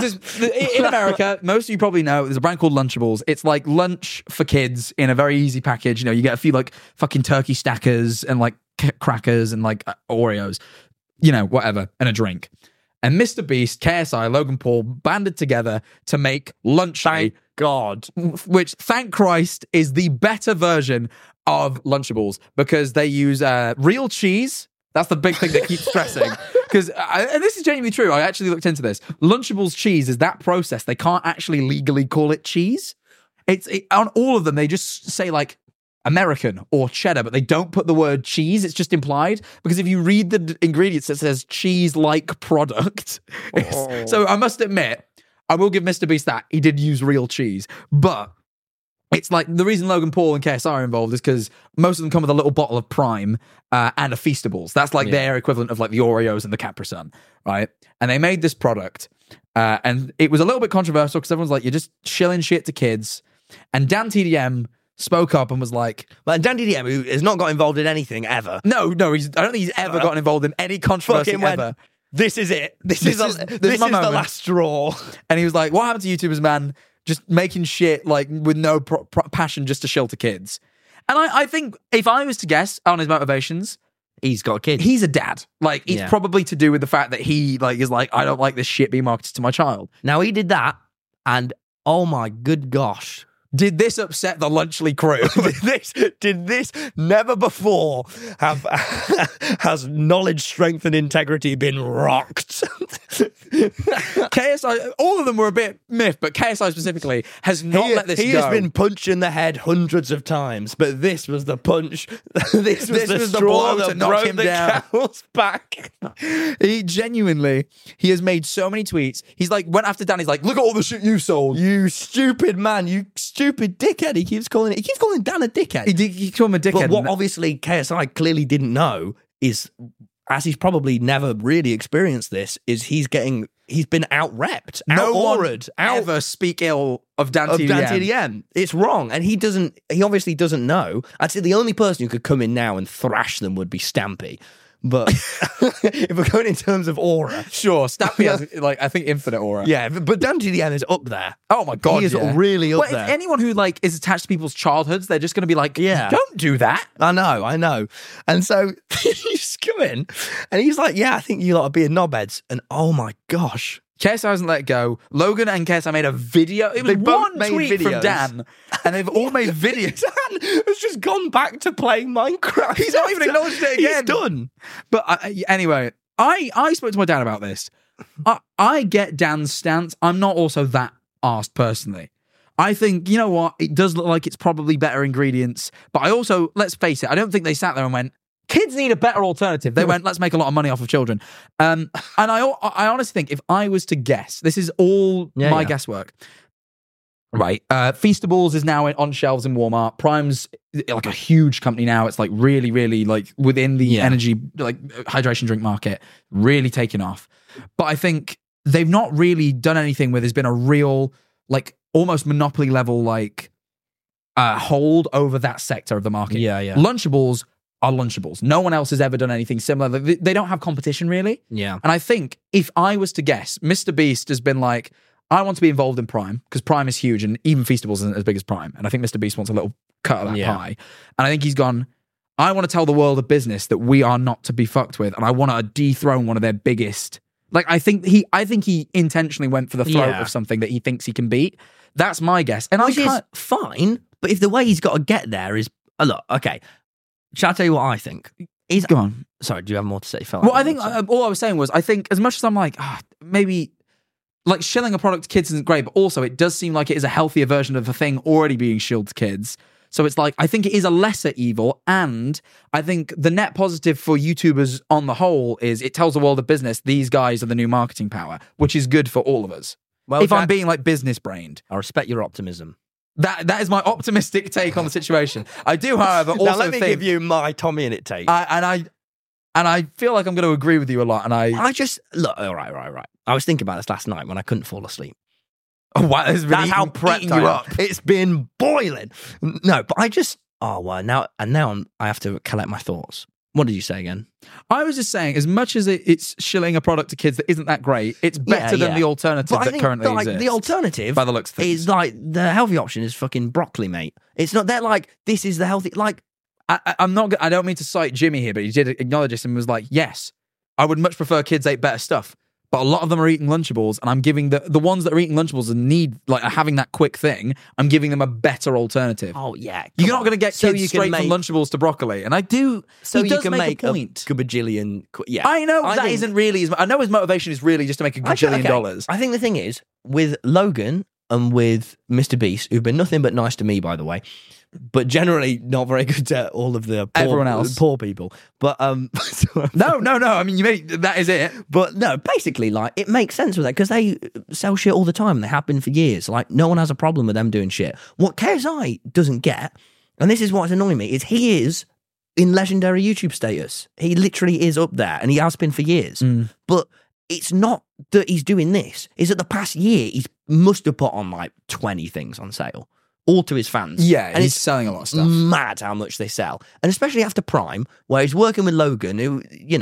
In America, most of you probably know there's a brand called Lunchables. It's like lunch for kids in a very easy package. You get a few like fucking turkey stackers and like crackers and like Oreos, whatever, and a drink. And Mr. Beast, KSI, Logan Paul banded together to make Lunchly, Thank God. which, thank Christ, is the better version of Lunchables because they use real cheese. That's the big thing they keep stressing. Because, and this is genuinely true, I actually looked into this. Lunchables cheese is that process. They can't actually legally call it cheese. On all of them, they just say like American or cheddar, but they don't put the word cheese. It's just implied. Because if you read the ingredients, it says cheese-like product. So I must admit, I will give Mr. Beast that. He did use real cheese. But it's like the reason Logan Paul and KSI are involved is because most of them come with a little bottle of Prime and a Feastables. That's like their equivalent of like the Oreos and the Capri Sun, right? And they made this product, and it was a little bit controversial because everyone's like, you're just shilling shit to kids. And Dan TDM spoke up and was like, But Dan DDM, who has not got involved in anything ever. no, I don't think he's ever gotten involved in any controversy Fucking went, ever. this is it. This This is is my the moment. last straw. And he was like, what happened to YouTubers, man? Just making shit like with no passion just to shill to kids. And I think if I was to guess on his motivations, He's got a kid. he's a dad. Like, it's Yeah. probably to do with the fact that he like is like, I don't like this shit being marketed to my child. Now, he did that, and oh my good gosh, Did this upset the Lunchley crew? did this never before have has knowledge, strength, and integrity been rocked? KSI, all of them were a bit miffed, but KSI specifically has not let this go. He has been punched in the head hundreds of times, but this was the punch. This was the straw blow that to knock broke him the down. camel's back. He has made so many tweets. He's like, went after Dan. He's like, look at all the shit you sold. You stupid man, you stupid dickhead. He keeps calling Dan a dickhead. He called him a dickhead. But what obviously KSI clearly didn't know is, as he's probably never really experienced this, is he's been out-repped, no one out-auraed, ever speak ill of Dan TDM. TDM. It's wrong. And he obviously doesn't know. I'd say the only person who could come in now and thrash them would be Stampy. But if we're going in terms of aura, Sure, Stampy has, like, I think infinite aura. yeah, but Dan TDM is up there. Oh my God, He is yeah. really up Well, there. anyone who, like, is attached to people's childhoods, they're just going to be like, Yeah. don't do that. I know. And so he's come in and he's like, yeah, I think you lot are being knobheads. And oh my gosh. KSI hasn't let go. Logan and KSI made a video. It was They both one made tweet from videos. Dan, and they've all made videos. Dan has just gone back to playing Minecraft. He's not even acknowledged it again. He's done. But anyway, I spoke to my dad about this. I get Dan's stance. I'm not also that arsed personally. I think, you know what, it does look like it's probably better ingredients. But I also, let's face it, I don't think they sat there and went, kids need a better alternative. They went, let's make a lot of money off of children. And I honestly think if I was to guess, this is all my guesswork. Right. Feastables is now on shelves in Walmart. Prime's like a huge company now. It's like really, really like within the energy, like hydration drink market, really taking off. But I think they've not really done anything where there's been a real, like almost monopoly level, like hold over that sector of the market. Yeah. Lunchables are Lunchables. No one else has ever done anything similar. They don't have competition really. Yeah. And I think if I was to guess, Mr. Beast has been like, I want to be involved in Prime because Prime is huge and even Feastables isn't as big as Prime. And I think Mr. Beast wants a little cut of that pie. And I think he's gone, I want to tell the world of business that we are not to be fucked with. And I want to dethrone one of their biggest. Like, I think he intentionally went for the throat of something that he thinks he can beat. That's my guess. And Which is fine. But if the way he's got to get there is, look, okay. Shall I tell you what I think? Go on. Sorry, do you have more to say? Well, I think all I was saying was, I think as much as I'm like, maybe like shilling a product to kids isn't great, but also it does seem like it is a healthier version of a thing already being shilled to kids. So it's like, I think it is a lesser evil. And I think the net positive for YouTubers on the whole is it tells the world of business, these guys are the new marketing power, which is good for all of us. Well, if I'm being like business brained. I respect your optimism. That is my optimistic take on the situation. I do, however, also now let me give you my Tommy in it take. And I feel like I'm going to agree with you a lot. And I just look. All right. I was thinking about this last night when I couldn't fall asleep. Oh, wow, that's how prepped you I am. up. It's been boiling. No, but I just now I have to collect my thoughts. What did you say again? I was just saying, as much as it's shilling a product to kids that isn't that great, it's better than the alternative that currently exists. The alternative, by the looks of things, is like the healthy option is fucking broccoli, mate. It's not that like this is the healthy. Like I'm not. I don't mean to cite Jimmy here, but he did acknowledge this and was like, "Yes, I would much prefer kids ate better stuff." But a lot of them are eating Lunchables, and I'm giving the ones that are eating Lunchables and are having that quick thing, I'm giving them a better alternative. Oh yeah, you're not going to get kids straight from Lunchables to broccoli, and I do. So he you does can make a point. A bajillion. Yeah, I know that isn't really. I know his motivation is really just to make a gajillion dollars. I think the thing is with Logan and with Mr. Beast, who've been nothing but nice to me, by the way. But generally not very good to all of the everyone else, poor people. But no. I mean, that is it. But no, basically, like it makes sense with that because they sell shit all the time. They have been for years. Like no one has a problem with them doing shit. What KSI doesn't get, and this is what's annoying me, is he is in legendary YouTube status. He literally is up there, and he has been for years. But it's not that he's doing this. Is that the past year he must have put on like 20 things on sale. All to his fans. Yeah, and he's selling a lot of stuff. Mad how much they sell. And especially after Prime, where he's working with Logan, who,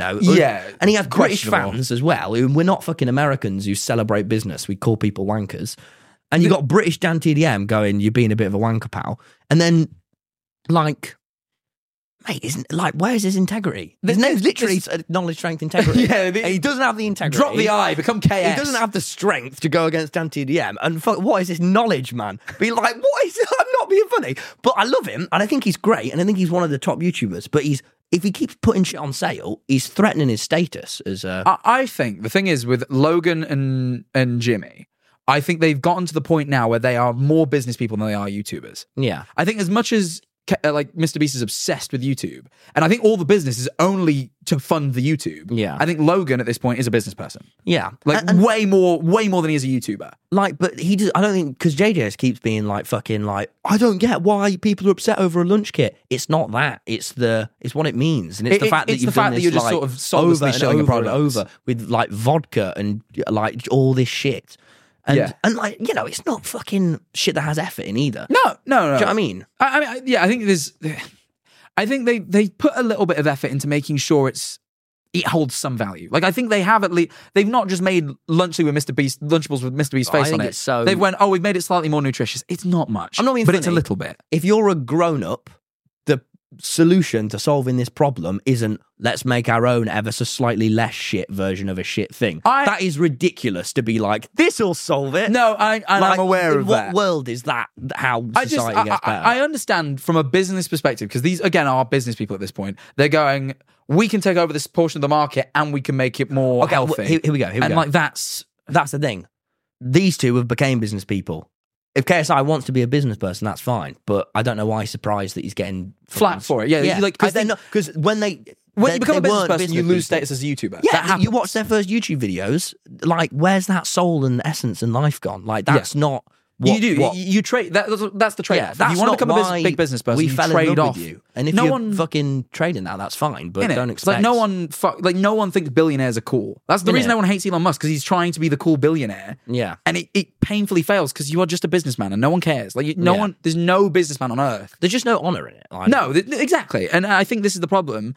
and he has British fans as well, who we're not fucking Americans who celebrate business. We call people wankers. And you got British Dan TDM going, you're being a bit of a wanker, pal. And then, like, Mate, isn't like where's his integrity? His name's literally knowledge, strength, integrity. Yeah, and he doesn't have the integrity. Drop the I, become KS. He doesn't have the strength to go against anti-DM. And what is this knowledge, man? Be like, what is it? I'm not being funny, but I love him, and I think he's great, and I think he's one of the top YouTubers. But if he keeps putting shit on sale, he's threatening his status as a. I think the thing is with Logan and Jimmy, I think they've gotten to the point now where they are more business people than they are YouTubers. Yeah, I think as much as like Mr. Beast is obsessed with YouTube, and I think all the business is only to fund the YouTube. Yeah, I think Logan at this point is a business person. Yeah, like and way more than he is a YouTuber. Like, but he does. I don't think because JJS keeps being like fucking like I don't get why people are upset over a lunch kit. It's not that. It's what it means, and it's the fact that you've done this you're just like, sort of soullessly showing a product over with like vodka and like all this shit. And, and like, you know, it's not fucking shit that has effort in either. No. Do you know what I mean? I think they put a little bit of effort into making sure it holds some value. Like, I think they have they've not just made Lunchables with Mr. Beast's face on it. So they've went, we've made it slightly more nutritious. It's not much. I'm not being but funny. It's a little bit. If you're a grown-up, the solution to solving this problem isn't let's make our own ever so slightly less shit version of a shit thing. That is ridiculous to be like, this'll solve it. No, I'm aware of that. What world is that how society gets better? I understand from a business perspective, because these, again, are business people at this point. They're going, we can take over this portion of the market and we can make it more healthy. Here we go. Like, that's the thing. These two have became business people. If KSI wants to be a business person, that's fine. But I don't know why he's surprised that he's getting flat for it. Yeah. Because when you become a business person, you lose status as a YouTuber. Yeah, you watch their first YouTube videos. Like, where's that soul and essence and life gone? Like, that's not. What, you do. You trade. That's the trade. Yeah, if you want to become a big business person, we you fell trade in love off. with you. And if you're fucking trading that, that's fine. But don't expect. Like no one thinks billionaires are cool. That's the reason everyone hates Elon Musk, because he's trying to be the cool billionaire. Yeah, and it painfully fails because you are just a businessman and no one cares. Like one. There's no businessman on earth. There's just no honor in it. Like, no, exactly. And I think this is the problem.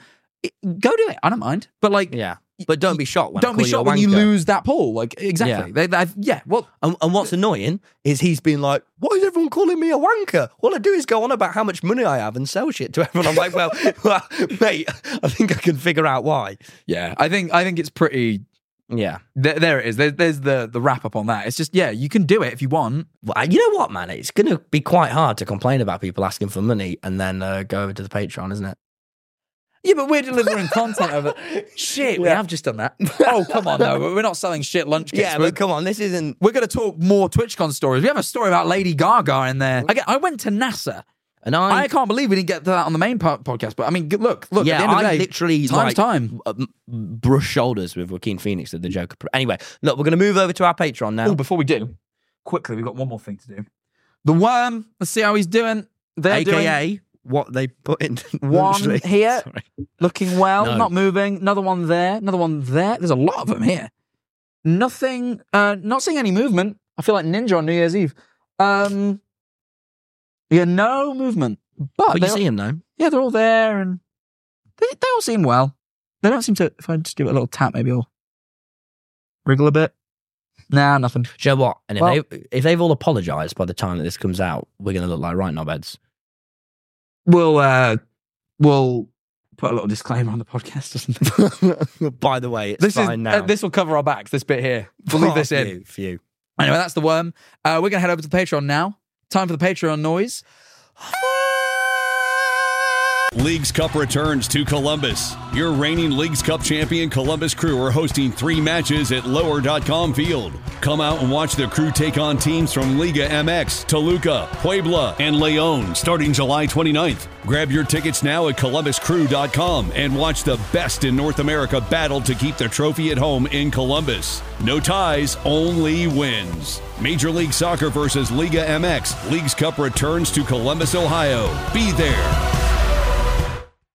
Go do it. I don't mind. But like, yeah. But don't be shocked when you lose that poll. Like, exactly. Yeah. Well, and what's annoying is he's been like, why is everyone calling me a wanker? All I do is go on about how much money I have and sell shit to everyone. I'm like, well, mate, I think I can figure out why. Yeah, I think it's pretty. Yeah, there it is. There's the wrap up on that. It's just, you can do it if you want. Well, you know what, man? It's going to be quite hard to complain about people asking for money and then go over to the Patreon, isn't it? Yeah, but we're delivering content over. Shit, we have just done that. Oh, come on, no, we're not selling shit lunch kits. Yeah, but come on, this isn't. We're going to talk more TwitchCon stories. We have a story about Lady Gaga in there. I went to NASA, and I can't believe we didn't get to that on the main podcast. But I mean, look. Yeah, at the end of the day, literally time. Brush shoulders with Joaquin Phoenix of the Joker. Anyway, look, we're going to move over to our Patreon now. Oh, before we do, quickly, we've got one more thing to do. The Worm. Let's see how he's doing. AKA. What they put in one here, looking well, not moving. Another one there. Another one there. There's a lot of them here. Nothing. Not seeing any movement. I feel like Ninja on New Year's Eve. No movement. But you see them though. Yeah, they're all there, and they all seem well. They don't seem to. If I just give it a little tap, maybe I'll wriggle a bit. Nah, nothing. Do you know what? And if they've all apologised by the time that this comes out, we're going to look like right knobheads. We'll put a little disclaimer on the podcast or something. By the way, it's fine now. This will cover our backs, this bit here. We'll leave this in. Phew. Anyway, that's the Worm. We're going to head over to the Patreon now. Time for the Patreon noise. Leagues Cup returns to Columbus. Your reigning Leagues Cup champion Columbus Crew are hosting 3 matches at Lower.com Field. Come out and watch the Crew take on teams from Liga MX, Toluca, Puebla, and León starting July 29th. Grab your tickets now at ColumbusCrew.com and watch the best in North America battle to keep the trophy at home in Columbus. No ties, only wins. Major League Soccer versus Liga MX. Leagues Cup returns to Columbus, Ohio. Be there.